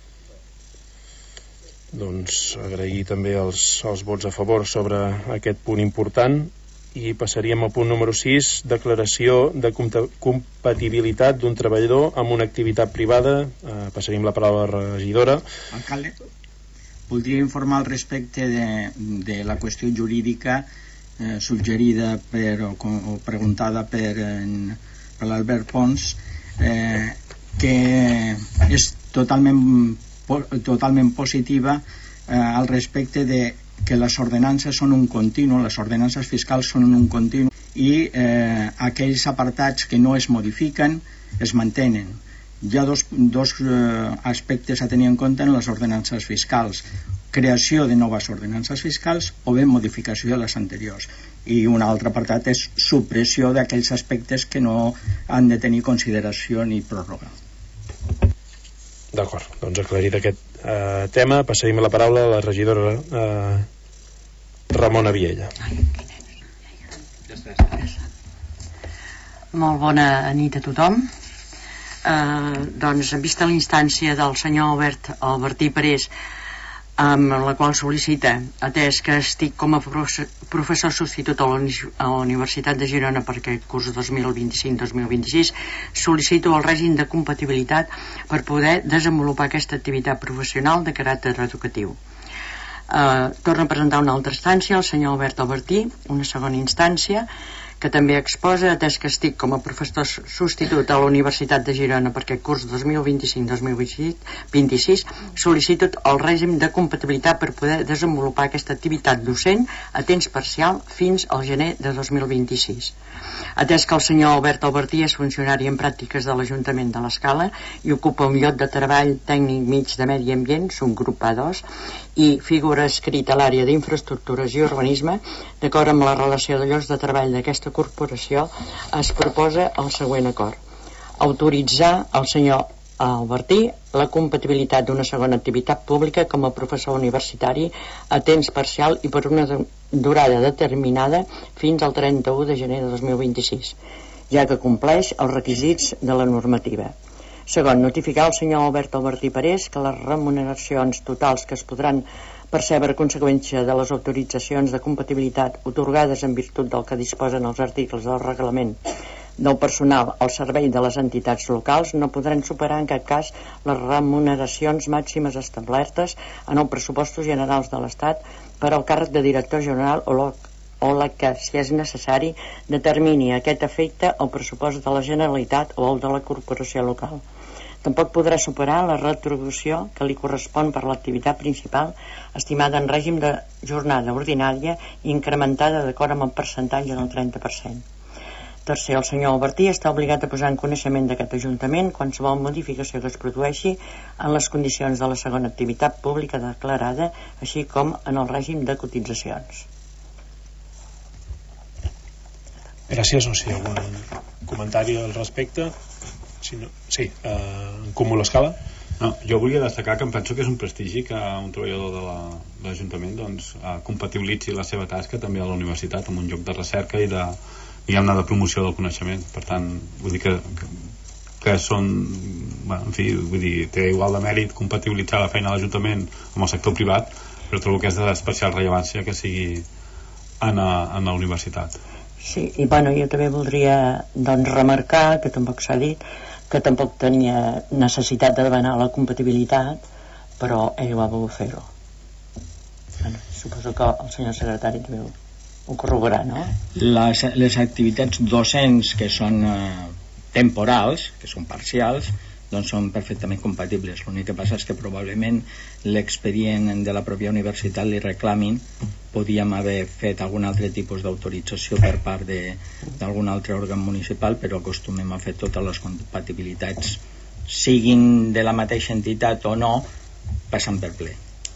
Doncs agrair també els vots a favor sobre aquest punt important. I passaríem al punt número 6, declaració de compatibilitat d'un treballador amb una activitat privada. Passaríem la paraula a la regidora. Alcalde, voldria informar al respecte de la qüestió jurídica suggerida o preguntada per l'Albert Pons, que és totalment positiva al respecte de que les ordenances són un continu, les ordenances fiscals són un continu, i aquells apartats que no es modifiquen es mantenen. Hi ha dos aspectes a tenir en compte en les ordenances fiscals: creació de noves ordenances fiscals o bé modificació de les anteriors, i un altre apartat és supressió d'aquells aspectes que no han de tenir consideració ni pròrroga. D'acord, doncs aclarit aquest tema, passaríem la paraula a la regidora Ramona Viella. Molt bona nit a tothom. Doncs, vista la instància del senyor Albertí Parés, amb la qual sol·licita, atès que estic com a professor substitut a la Universitat de Girona per aquest curs 2025-2026, sol·licito el règim de compatibilitat per poder desenvolupar aquesta activitat professional de caràcter educatiu. Torno a presentar una altra instància, el senyor Albert Albertí, una segona instància, que també exposa, atès que estic com a professor substitut a la Universitat de Girona per aquest curs 2025-2026, sol·licito el règim de compatibilitat per poder desenvolupar aquesta activitat docent a temps parcial fins al gener de 2026. Atès que el senyor Albert Albertí és funcionari en pràctiques de l'Ajuntament de l'Escala i ocupa un lloc de treball tècnic mig de medi ambient, subgrup A2, i figura escrita a l'àrea d'infraestructures i urbanisme, d'acord amb la relació de llocs de treball d'aquesta corporació, es proposa el següent acord: autoritzar al senyor Albertí la compatibilitat d'una segona activitat pública com a professor universitari a temps parcial i per una durada determinada fins al 31 de gener de 2026, ja que compleix els requisits de la normativa. Segon, notificar al senyor Albert Albertí Parés que les remuneracions totals que es podran percebre a conseqüència de les autoritzacions de compatibilitat atorgades en virtut del que disposen els articles del reglament del personal al servei de les entitats locals no podran superar en cap cas les remuneracions màximes establertes en els pressupostos generals de l'Estat per al càrrec de director general o la que, si és necessari, determini a aquest efecte el pressupost de la Generalitat o el de la corporació local. Tampoc podrà superar la retribució que li correspon per l'activitat principal estimada en règim de jornada ordinària i incrementada d'acord amb el percentatge del 30%. Tercer, el senyor Albertí està obligat a posar en coneixement d'aquest Ajuntament qualsevol modificació que es produeixi en les condicions de la segona activitat pública declarada, així com en el règim de cotitzacions. Gràcies. No sé, algun comentari al respecte? Si no, sí, en Comú l'Escala. No, jo volia destacar que em penso que és un prestigi que un treballador de l'Ajuntament doncs, compatibilitzi la seva tasca també a la universitat amb un lloc de recerca i de promoció del coneixement. Per tant, vull dir que són, bueno, en fi, vull dir, té igual de mèrit compatibilitzar la feina de l'Ajuntament amb el sector privat, però trobo que és d'especial rellevància que sigui en la universitat. Sí, i bueno, jo també voldria doncs remarcar, que tampoc s'ha dit, que tampoc tenia necessitat de demanar la compatibilitat, però ell va voler fer-ho. Bueno, suposo que el senyor secretari també ho corroborarà, no? Les activitats docents que són temporals, que són parcials, doncs són perfectament compatibles. L'únic que passa és que probablement l'expedient de la pròpia universitat li reclamin, podíem haver fet algun altre tipus d'autorització per part d'algun altre òrgan municipal, però acostumem a fer totes les compatibilitats, siguin de la mateixa entitat o no, passant per ple.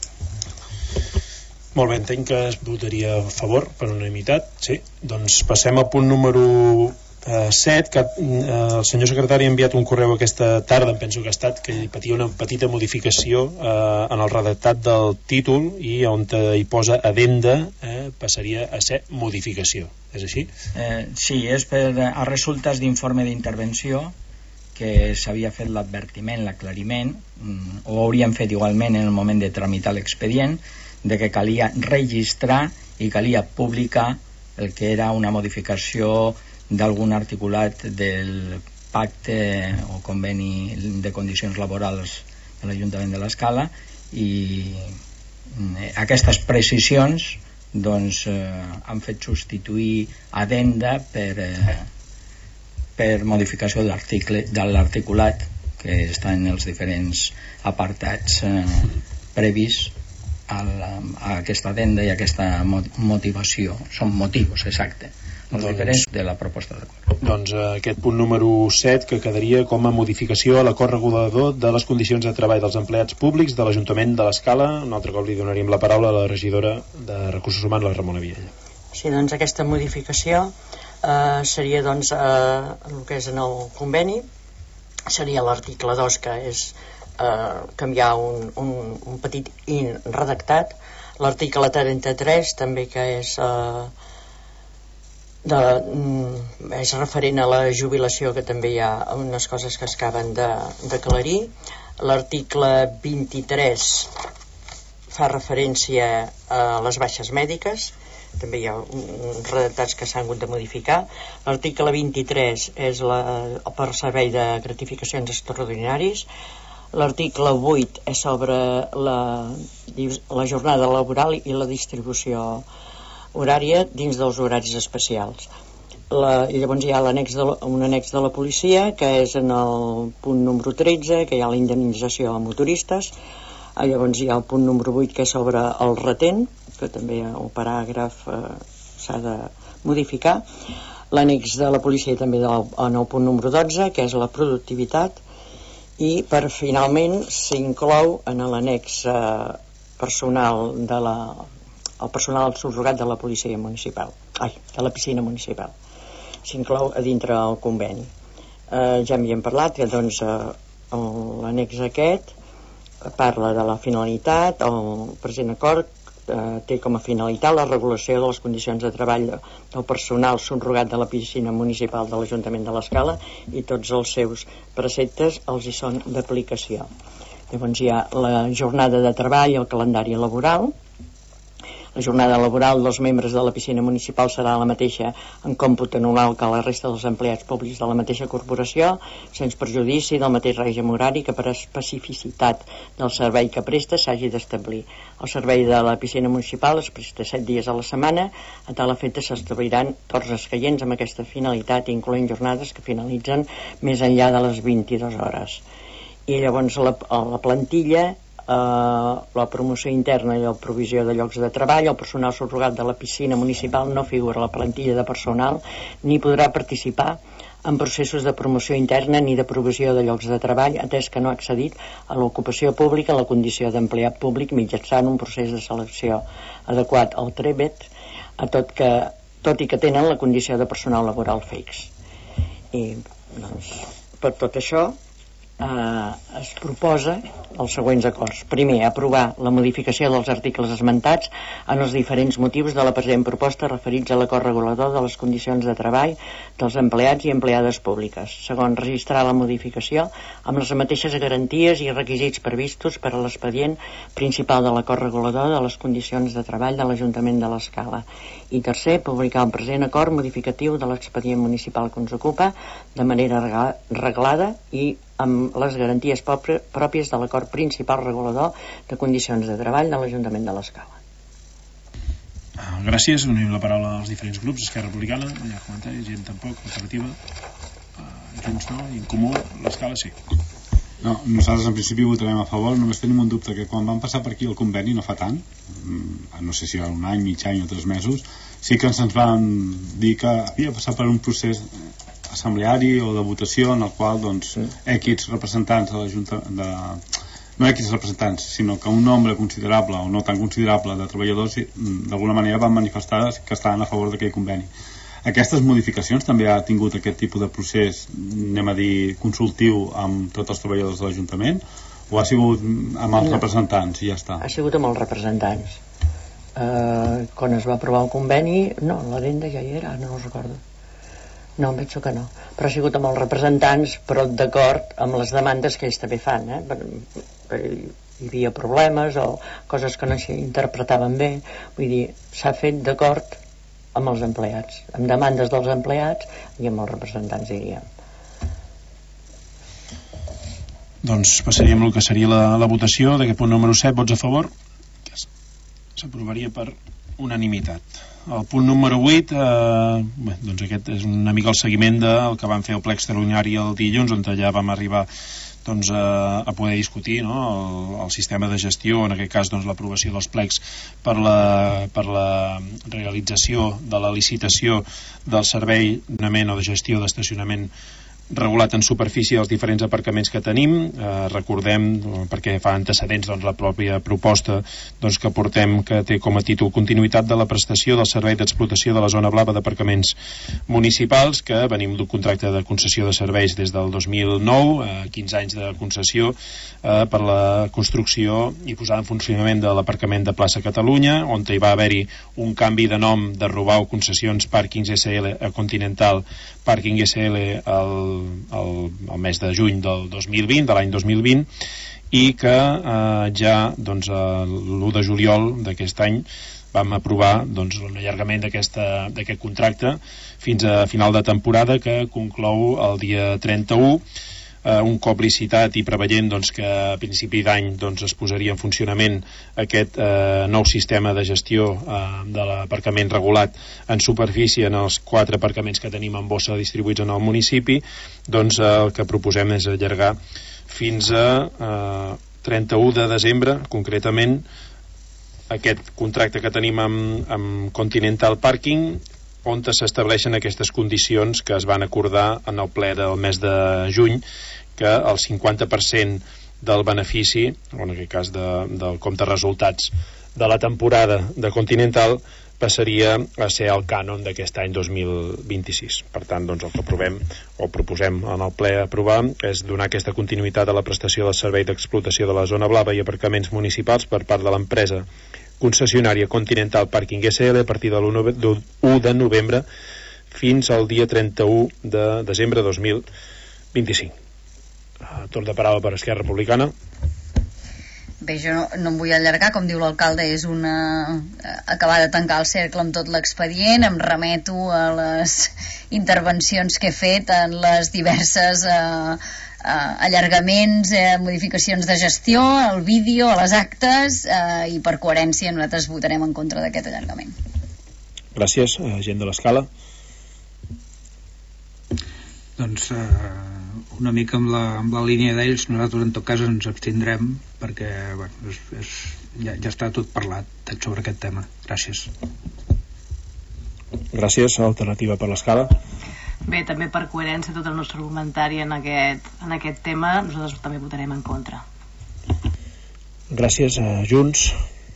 Molt bé, entenc que es votaria a favor per unanimitat. Sí, doncs passem al punt número 7, que el senyor secretari ha enviat un correu aquesta tarda, em penso que ha estat, que hi patia una petita modificació en el redactat del títol, i on hi posa addenda passaria a ser modificació. És així? Sí, és a resultes d'informe d'intervenció que s'havia fet l'advertiment, l'aclariment, o hauríem fet igualment en el moment de tramitar l'expedient, de que calia registrar i calia publicar el que era una modificació d'algun articulat del pacte o conveni de condicions laborals de l'Ajuntament de l'Escala, i aquestes precisions doncs han fet substituir addenda per modificació de l'articulat que està en els diferents apartats previs a aquesta addenda i a aquesta motivació. Són motius, exacte, els diferents de la proposta d'acord. Doncs aquest punt número 7, que quedaria com a modificació a l'acord regulador de les condicions de treball dels empleats públics de l'Ajuntament de l'Escala. Un altre cop li donaríem la paraula a la regidora de Recursos Humans, la Ramona Viella. Sí, doncs aquesta modificació seria doncs el que és en el conveni, seria l'article 2, que és canviar un petit in redactat, l'article 33 també, que és referent a la jubilació, que també hi ha unes coses que es acaben d'aclarir. L'article 23 fa referència a les baixes mèdiques, també hi ha uns redactats que s'han hagut de modificar. L'article 23 és per servei de gratificacions extraordinaris. L'article 8 és sobre la jornada laboral i la distribució horària dins dels horaris especials. Llavors hi ha un annex de la policia, que és en el punt número 13, que hi ha la indemnització a motoristes. Llavors hi ha el punt número 8, que és sobre el retent, que també el paràgraf s'ha de modificar. L'annex de la policia també en el punt número 12, que és la productivitat. I finalment s'inclou en l'annex personal el personal subrogat de la policia municipal, de la piscina municipal, s'inclou a dintre el conveni. Ja m'hi hem parlat, que doncs l'annex aquest parla de la finalitat. El present acord té com a finalitat la regulació de les condicions de treball del personal subrogat de la piscina municipal de l'Ajuntament de l'Escala, i tots els seus preceptes els hi són d'aplicació. Llavors hi ha la jornada de treball i el calendari laboral, La jornada laboral dels membres de la piscina municipal serà la mateixa en còmput anual que la resta dels empleats públics de la mateixa corporació, sense perjudici del mateix règim horari que per especificitat del servei que presta s'hagi d'establir. El servei de la piscina municipal es presta 7 dies a la setmana, a tal efecte s'establiran torns escaients amb aquesta finalitat, incloent jornades que finalitzen més enllà de les 22 hores. I llavors la plantilla, la promoció interna i la provisió de llocs de treball. El personal subrogat de la piscina municipal no figura a la plantilla de personal ni podrà participar en processos de promoció interna ni de provisió de llocs de treball, atès que no ha accedit a l'ocupació pública en la condició d'empleat públic mitjançant un procés de selecció adequat al TREBET, tot i que tenen la condició de personal laboral fix. I doncs, per tot això es proposa els següents acords. Primer, aprovar la modificació dels articles esmentats en els diferents motius de la present proposta referits a l'acord regulador de les condicions de treball dels empleats i empleades públiques. Segon, registrar la modificació amb les mateixes garanties i requisits previstos per a l'expedient principal de l'acord regulador de les condicions de treball de l'Ajuntament de l'Escala. I tercer, publicar el present acord modificatiu de l'expedient municipal que ens ocupa de manera reglada i amb les garanties pròpies de l'acord principal regulador de condicions de treball de l'Ajuntament de l'Escala. Gràcies. Donem la paraula als diferents grups. Esquerra Republicana, no hi ha comentaris, gent tampoc, Alternativa, Junts no, i en Comú, l'Escala sí. No, nosaltres en principi votarem a favor, només tenim un dubte, que quan vam passar per aquí el conveni, no fa tant, no sé si era un any, mig any o 3 mesos, sí que ens van dir que havia passat per un procés assembleari o de votació en el qual doncs X representants de la Junta no X representants, sinó que un nombre considerable o no tan considerable de treballadors d'alguna manera van manifestar que estaven a favor d'aquell conveni. Aquestes modificacions també ha tingut aquest tipus de procés, anem a dir, consultiu amb tots els treballadors de l'Ajuntament, o ha sigut amb els representants i ja està? Ha sigut amb els representants. Quan es va aprovar el conveni, no, l'adenda ja hi era, no ho recordo. No, em penso que no. Però ha sigut amb els representants, però d'acord amb les demandes que ells també fan. Hi havia problemes o coses que no s'interpretaven bé. Vull dir, s'ha fet d'acord amb els empleats, amb demandes dels empleats i amb els representants, diríem. Doncs passaríem el que seria la votació d'aquest punt número 7. Vots a favor? S'aprovaria per unanimitat. El punt número 8, doncs aquest és una mica el seguiment del que vam fer el ple extraordinari el dilluns, on allà vam arribar doncs, a poder discutir, no? el sistema de gestió, en aquest cas doncs, l'aprovació dels plecs per la realització de la licitació del servei o de gestió d'estacionament regulat en superfície dels diferents aparcaments que tenim. Recordem, perquè fa antecedents doncs, la pròpia proposta doncs, que portem, que té com a títol continuïtat de la prestació del servei d'explotació de la zona blava d'aparcaments municipals, que venim d'un contracte de concessió de serveis des del 2009, 15 anys de concessió per la construcció i posada en funcionament de l'aparcament de plaça Catalunya, on hi va haver-hi un canvi de nom de Robau Concessions Pàrquings SL a Continental Pàrquing SL el mes de juny del 2020, de l'any 2020, i que ja doncs, l'1 de juliol d'aquest any vam aprovar doncs, un allargament d'aquest contracte fins a final de temporada, que conclou el dia 31, un cop licitat i preveient doncs, que a principi d'any doncs, es posaria en funcionament aquest nou sistema de gestió de l'aparcament regulat en superfície en els 4 aparcaments que tenim en bossa distribuïts en el municipi. Doncs el que proposem és allargar fins a 31 de desembre concretament aquest contracte que tenim amb Continental Parking, on s'estableixen aquestes condicions que es van acordar en el ple del mes de juny, que el 50% del benefici, o en aquest cas del compte resultats de la temporada de Continental, passaria a ser el cànon d'aquest any 2026. Per tant, doncs, el que aprovem o proposem en el ple aprovar és donar aquesta continuïtat a la prestació del servei d'explotació de la zona blava i aparcaments municipals per part de l'empresa concessionària Continental Parking SL a partir de l'1 de novembre fins al dia 31 de desembre 2025. Torn de paraula per Esquerra Republicana. Bé, jo no em vull allargar, com diu l'alcalde, és acabar de tancar el cercle amb tot l'expedient. Em remeto a les intervencions que he fet en les diverses allargaments, modificacions de gestió, al vídeo, a les actes, i per coherència nosaltres votarem en contra d'aquest allargament. Gràcies. Gent de l'Escala. Doncs una mica amb la línia d'ells, nosaltres en tot cas ens abstindrem perquè ja està tot parlat sobre aquest tema. Gràcies. Gràcies. Alternativa per l'Escala. Bé, també per coherència tot el nostre argumentari en aquest tema, nosaltres també votarem en contra. Gràcies. Junts.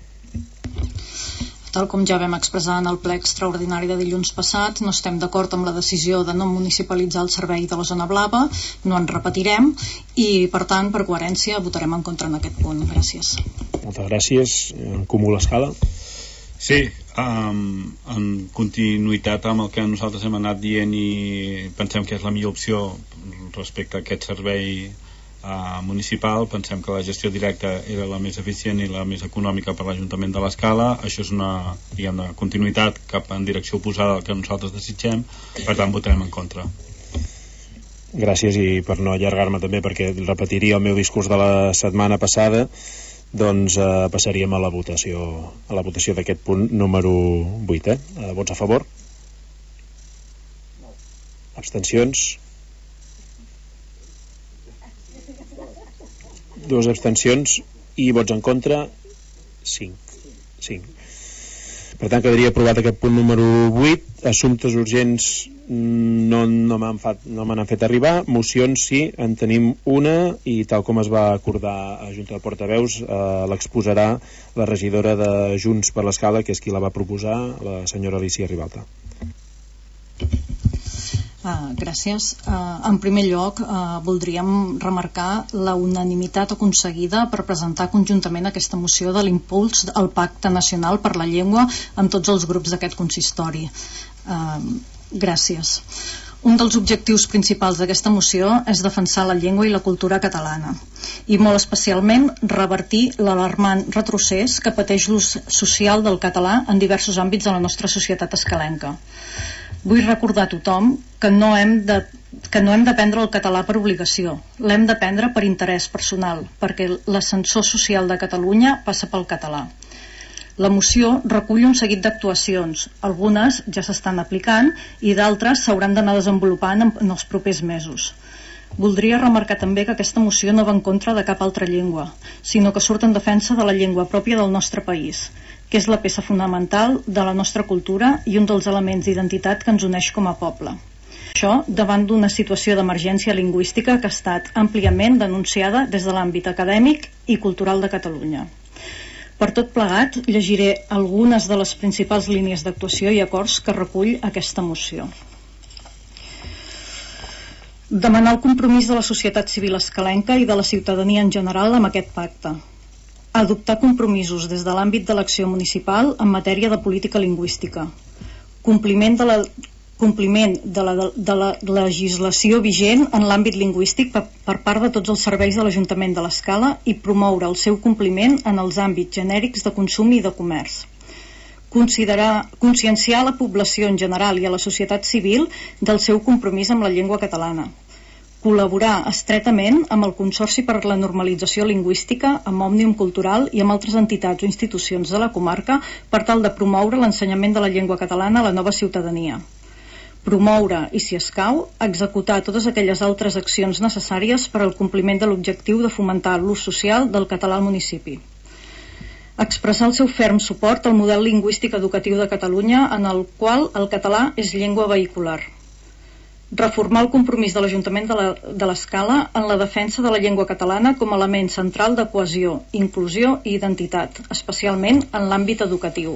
Tal com ja vam expressar en el ple extraordinari de dilluns passat, no estem d'acord amb la decisió de no municipalitzar el servei de la zona blava, no en repetirem i, per tant, per coherència, votarem en contra en aquest punt. Gràcies. Moltes gràcies. En Comú l'Escala. Sí, en continuïtat amb el que nosaltres hem anat dient i pensem que és la millor opció respecte a aquest servei municipal, pensem que la gestió directa era la més eficient i la més econòmica per l'Ajuntament de l'Escala. Això és una, diguem, continuïtat cap en direcció oposada al que nosaltres desitgem, per tant votarem en contra. Gràcies, i per no allargar-me també, perquè repetiria el meu discurs de la setmana passada, doncs passaríem a la votació d'aquest punt número 8. Vots a favor? Abstencions? 2 abstencions i vots en contra 5. Per tant, quedaria aprovat aquest punt número 8. Assumptes urgents no me n'han fet arribar. Mocions sí, en tenim una, i tal com es va acordar a Junta de Portaveus, l'exposarà la regidora de Junts per l'Escala, que és qui la va proposar, la senyora Alicia Ribalta. Gràcies. En primer lloc, voldríem remarcar la unanimitat aconseguida per presentar conjuntament aquesta moció de l'impuls al Pacte Nacional per la Llengua amb tots els grups d'aquest consistori. Gràcies. Un dels objectius principals d'aquesta moció és defensar la llengua i la cultura catalana, i molt especialment revertir l'alarmant retrocés que pateix l'ús social del català en diversos àmbits de la nostra societat escalenca. Vull recordar a tothom que no hem d'aprendre el català per obligació, l'hem d'aprendre per interès personal, perquè l'ascensor social de Catalunya passa pel català. La moció recull un seguit d'actuacions, algunes ja s'estan aplicant i d'altres s'hauran d'anar desenvolupant en els propers mesos. Voldria remarcar també que aquesta moció no va en contra de cap altra llengua, sinó que surt en defensa de la llengua pròpia del nostre país, que és la peça fonamental de la nostra cultura i un dels elements d'identitat que ens uneix com a poble. Això davant d'una situació d'emergència lingüística que ha estat àmpliament denunciada des de l'àmbit acadèmic i cultural de Catalunya. Per tot plegat, llegiré algunes de les principals línies d'actuació i acords que recull aquesta moció. Demanar el compromís de la societat civil escalenca i de la ciutadania en general amb aquest pacte. Adoptar compromisos des de l'àmbit de l'acció municipal en matèria de política lingüística. Compliment de la legislació vigent en l'àmbit lingüístic per part de tots els serveis de l'Ajuntament de l'Escala i promoure el seu compliment en els àmbits genèrics de consum i de comerç. Conscienciar la població en general i a la societat civil del seu compromís amb la llengua catalana. Col·laborar estretament amb el Consorci per la Normalització Lingüística, amb Òmnium Cultural i amb altres entitats o institucions de la comarca per tal de promoure l'ensenyament de la llengua catalana a la nova ciutadania. Promoure i, si escau, executar totes aquelles altres accions necessàries per al compliment de l'objectiu de fomentar l'ús social del català al municipi. Expressar el seu ferm suport al model lingüístic educatiu de Catalunya en el qual el català és llengua vehicular. Reformar el compromís de l'Ajuntament de l'Escala en la defensa de la llengua catalana com a element central de cohesió, inclusió i identitat, especialment en l'àmbit educatiu.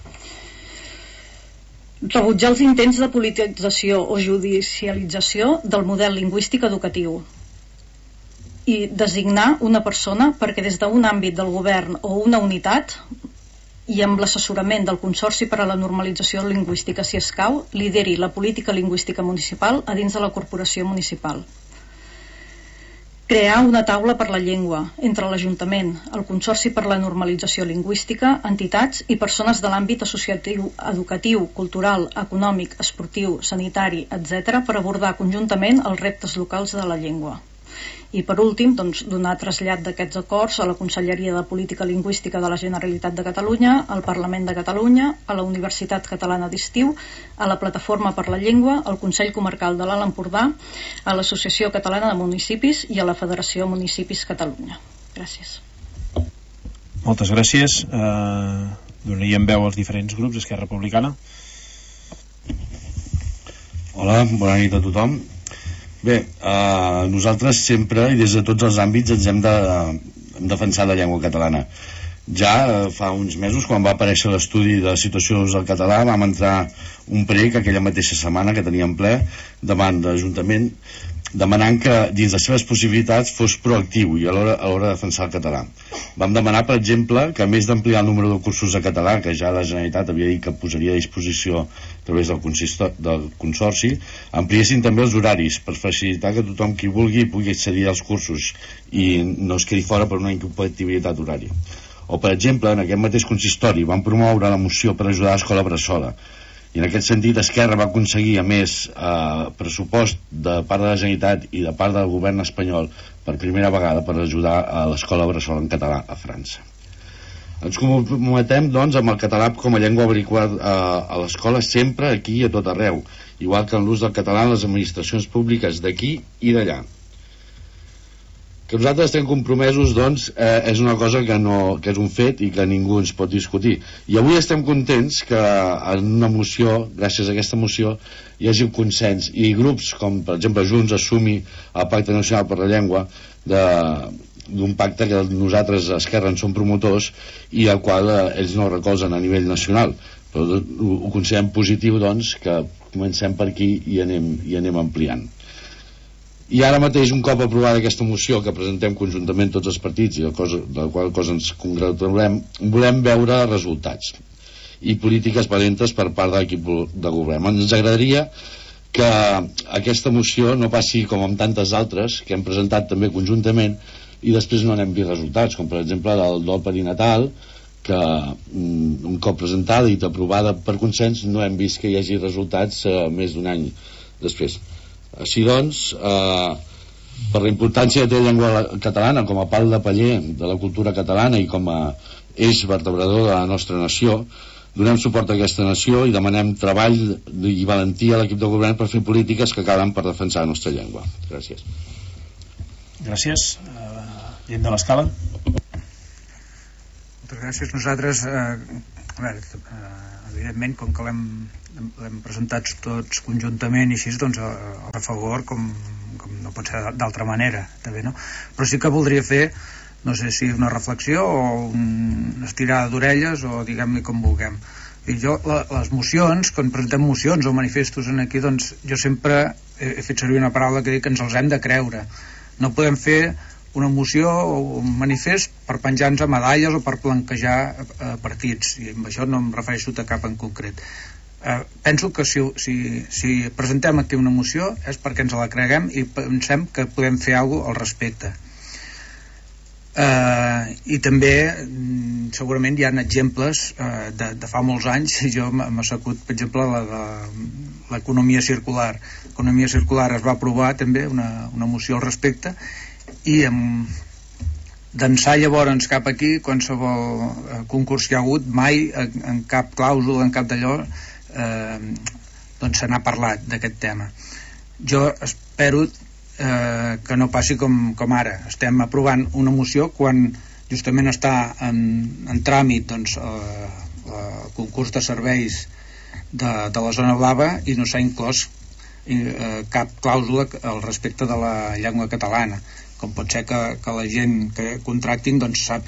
Rebutjar els intents de politització o judicialització del model lingüístic educatiu i designar una persona perquè des d'un àmbit del govern o una unitat i amb l'assessorament del Consorci per a la Normalització Lingüística, si escau, lideri la política lingüística municipal a dins de la corporació municipal. Crear una taula per la llengua entre l'Ajuntament, el Consorci per la Normalització Lingüística, entitats i persones de l'àmbit associatiu, educatiu, cultural, econòmic, esportiu, sanitari, etc., per abordar conjuntament els reptes locals de la llengua. I per últim, doncs, donar trasllat d'aquests acords a la Conselleria de Política Lingüística de la Generalitat de Catalunya, al Parlament de Catalunya, a la Universitat Catalana d'Estiu, a la Plataforma per la Llengua, al Consell Comarcal de l'Alt Empordà, a l'Associació Catalana de Municipis i a la Federació Municipis Catalunya. Gràcies. Moltes gràcies. Donaríem veu als diferents grups. Esquerra Republicana. Hola, bona nit a tothom. Bé, nosaltres sempre i des de tots els àmbits ens hem defensat la llengua catalana. Ja fa uns mesos, quan va aparèixer l'estudi de la situació del català, vam entrar un prec aquella mateixa setmana que teníem ple davant de l'Ajuntament, demanant que dins les seves possibilitats fos proactiu i a l'hora de defensar el català. Vam demanar, per exemple, que a més d'ampliar el número de cursos de català, que ja la Generalitat havia dit que posaria a disposició a través del Consorci, ampliessin també els horaris per facilitar que tothom qui vulgui pugui accedir als cursos i no es quedi fora per una incompatibilitat horària. O, per exemple, en aquest mateix consistori vam promoure la moció per ajudar a l'Escola Bressola, i en aquest sentit Esquerra va aconseguir, a més, pressupost de part de la Generalitat i de part del govern espanyol per primera vegada per ajudar a l'Escola Bressola en català a França. Ens comprometem, doncs, amb el català com a llengua vehicular a l'escola sempre, aquí i a tot arreu, igual que en l'ús del català en les administracions públiques d'aquí i d'allà. Que nosaltres estem compromesos, doncs, és una cosa que és un fet i que ningú ens pot discutir. I avui estem contents que en una moció, gràcies a aquesta moció, hi hagi un consens i grups com, per exemple, Junts assumi el Pacte Nacional per la Llengua d'un pacte que nosaltres a Esquerra en som promotors i al qual ells no recolzen a nivell nacional. Però ho considerem positiu, doncs, que comencem per aquí i anem ampliant. I ara mateix, un cop aprovada aquesta moció que presentem conjuntament tots els partits i de la qual cosa ens congratulem, volem veure resultats i polítiques valentes per part de l'equip de govern. Ens agradaria que aquesta moció no passi com amb tantes altres que hem presentat també conjuntament i després no n'hem vist resultats, com per exemple del perinatal, que un cop presentada i aprovada per consens no hem vist que hi hagi resultats més d'un any després. Així doncs, per la importància que té la llengua catalana com a pal de paller de la cultura catalana i com a eix vertebrador de la nostra nació, donem suport a aquesta nació i demanem treball i valentia a l'equip de govern per fer polítiques que calen per defensar la nostra llengua. Gràcies. Gràcies. Gent de l'Escala. Moltes gràcies. Nosaltres, evidentment, com que l'hem presentat tots conjuntament i així, doncs a favor, com no pot ser d'altra manera també, no? Però sí que voldria fer, no sé si una reflexió o una estirada d'orelles o diguem-li com vulguem. I jo, les mocions, quan presentem mocions o manifestos aquí, doncs jo sempre he fet servir una paraula que dic que ens els hem de creure. No podem fer una moció o un manifest per penjar-nos a medalles o per blanquejar partits, i amb això no em refereixo a cap en concret. Penso que si presentem aquí una moció és perquè ens la creguem i pensem que podem fer alguna cosa al respecte. I també segurament hi ha exemples de fa molts anys. Jo m'ha segut, per exemple, l'economia circular. L'economia circular es va aprovar també una moció al respecte i d'ençà llavors cap aquí, qualsevol concurs que hi ha hagut, mai en cap clàusula, en cap d'allò, doncs se n'ha parlat d'aquest tema. Jo espero que no passi com ara. Estem aprovant una moció quan justament està en tràmit, doncs, el concurs de serveis de la zona blava i no s'ha inclòs cap clàusula al respecte de la llengua catalana, com pot ser que la gent que contractin doncs sàpiga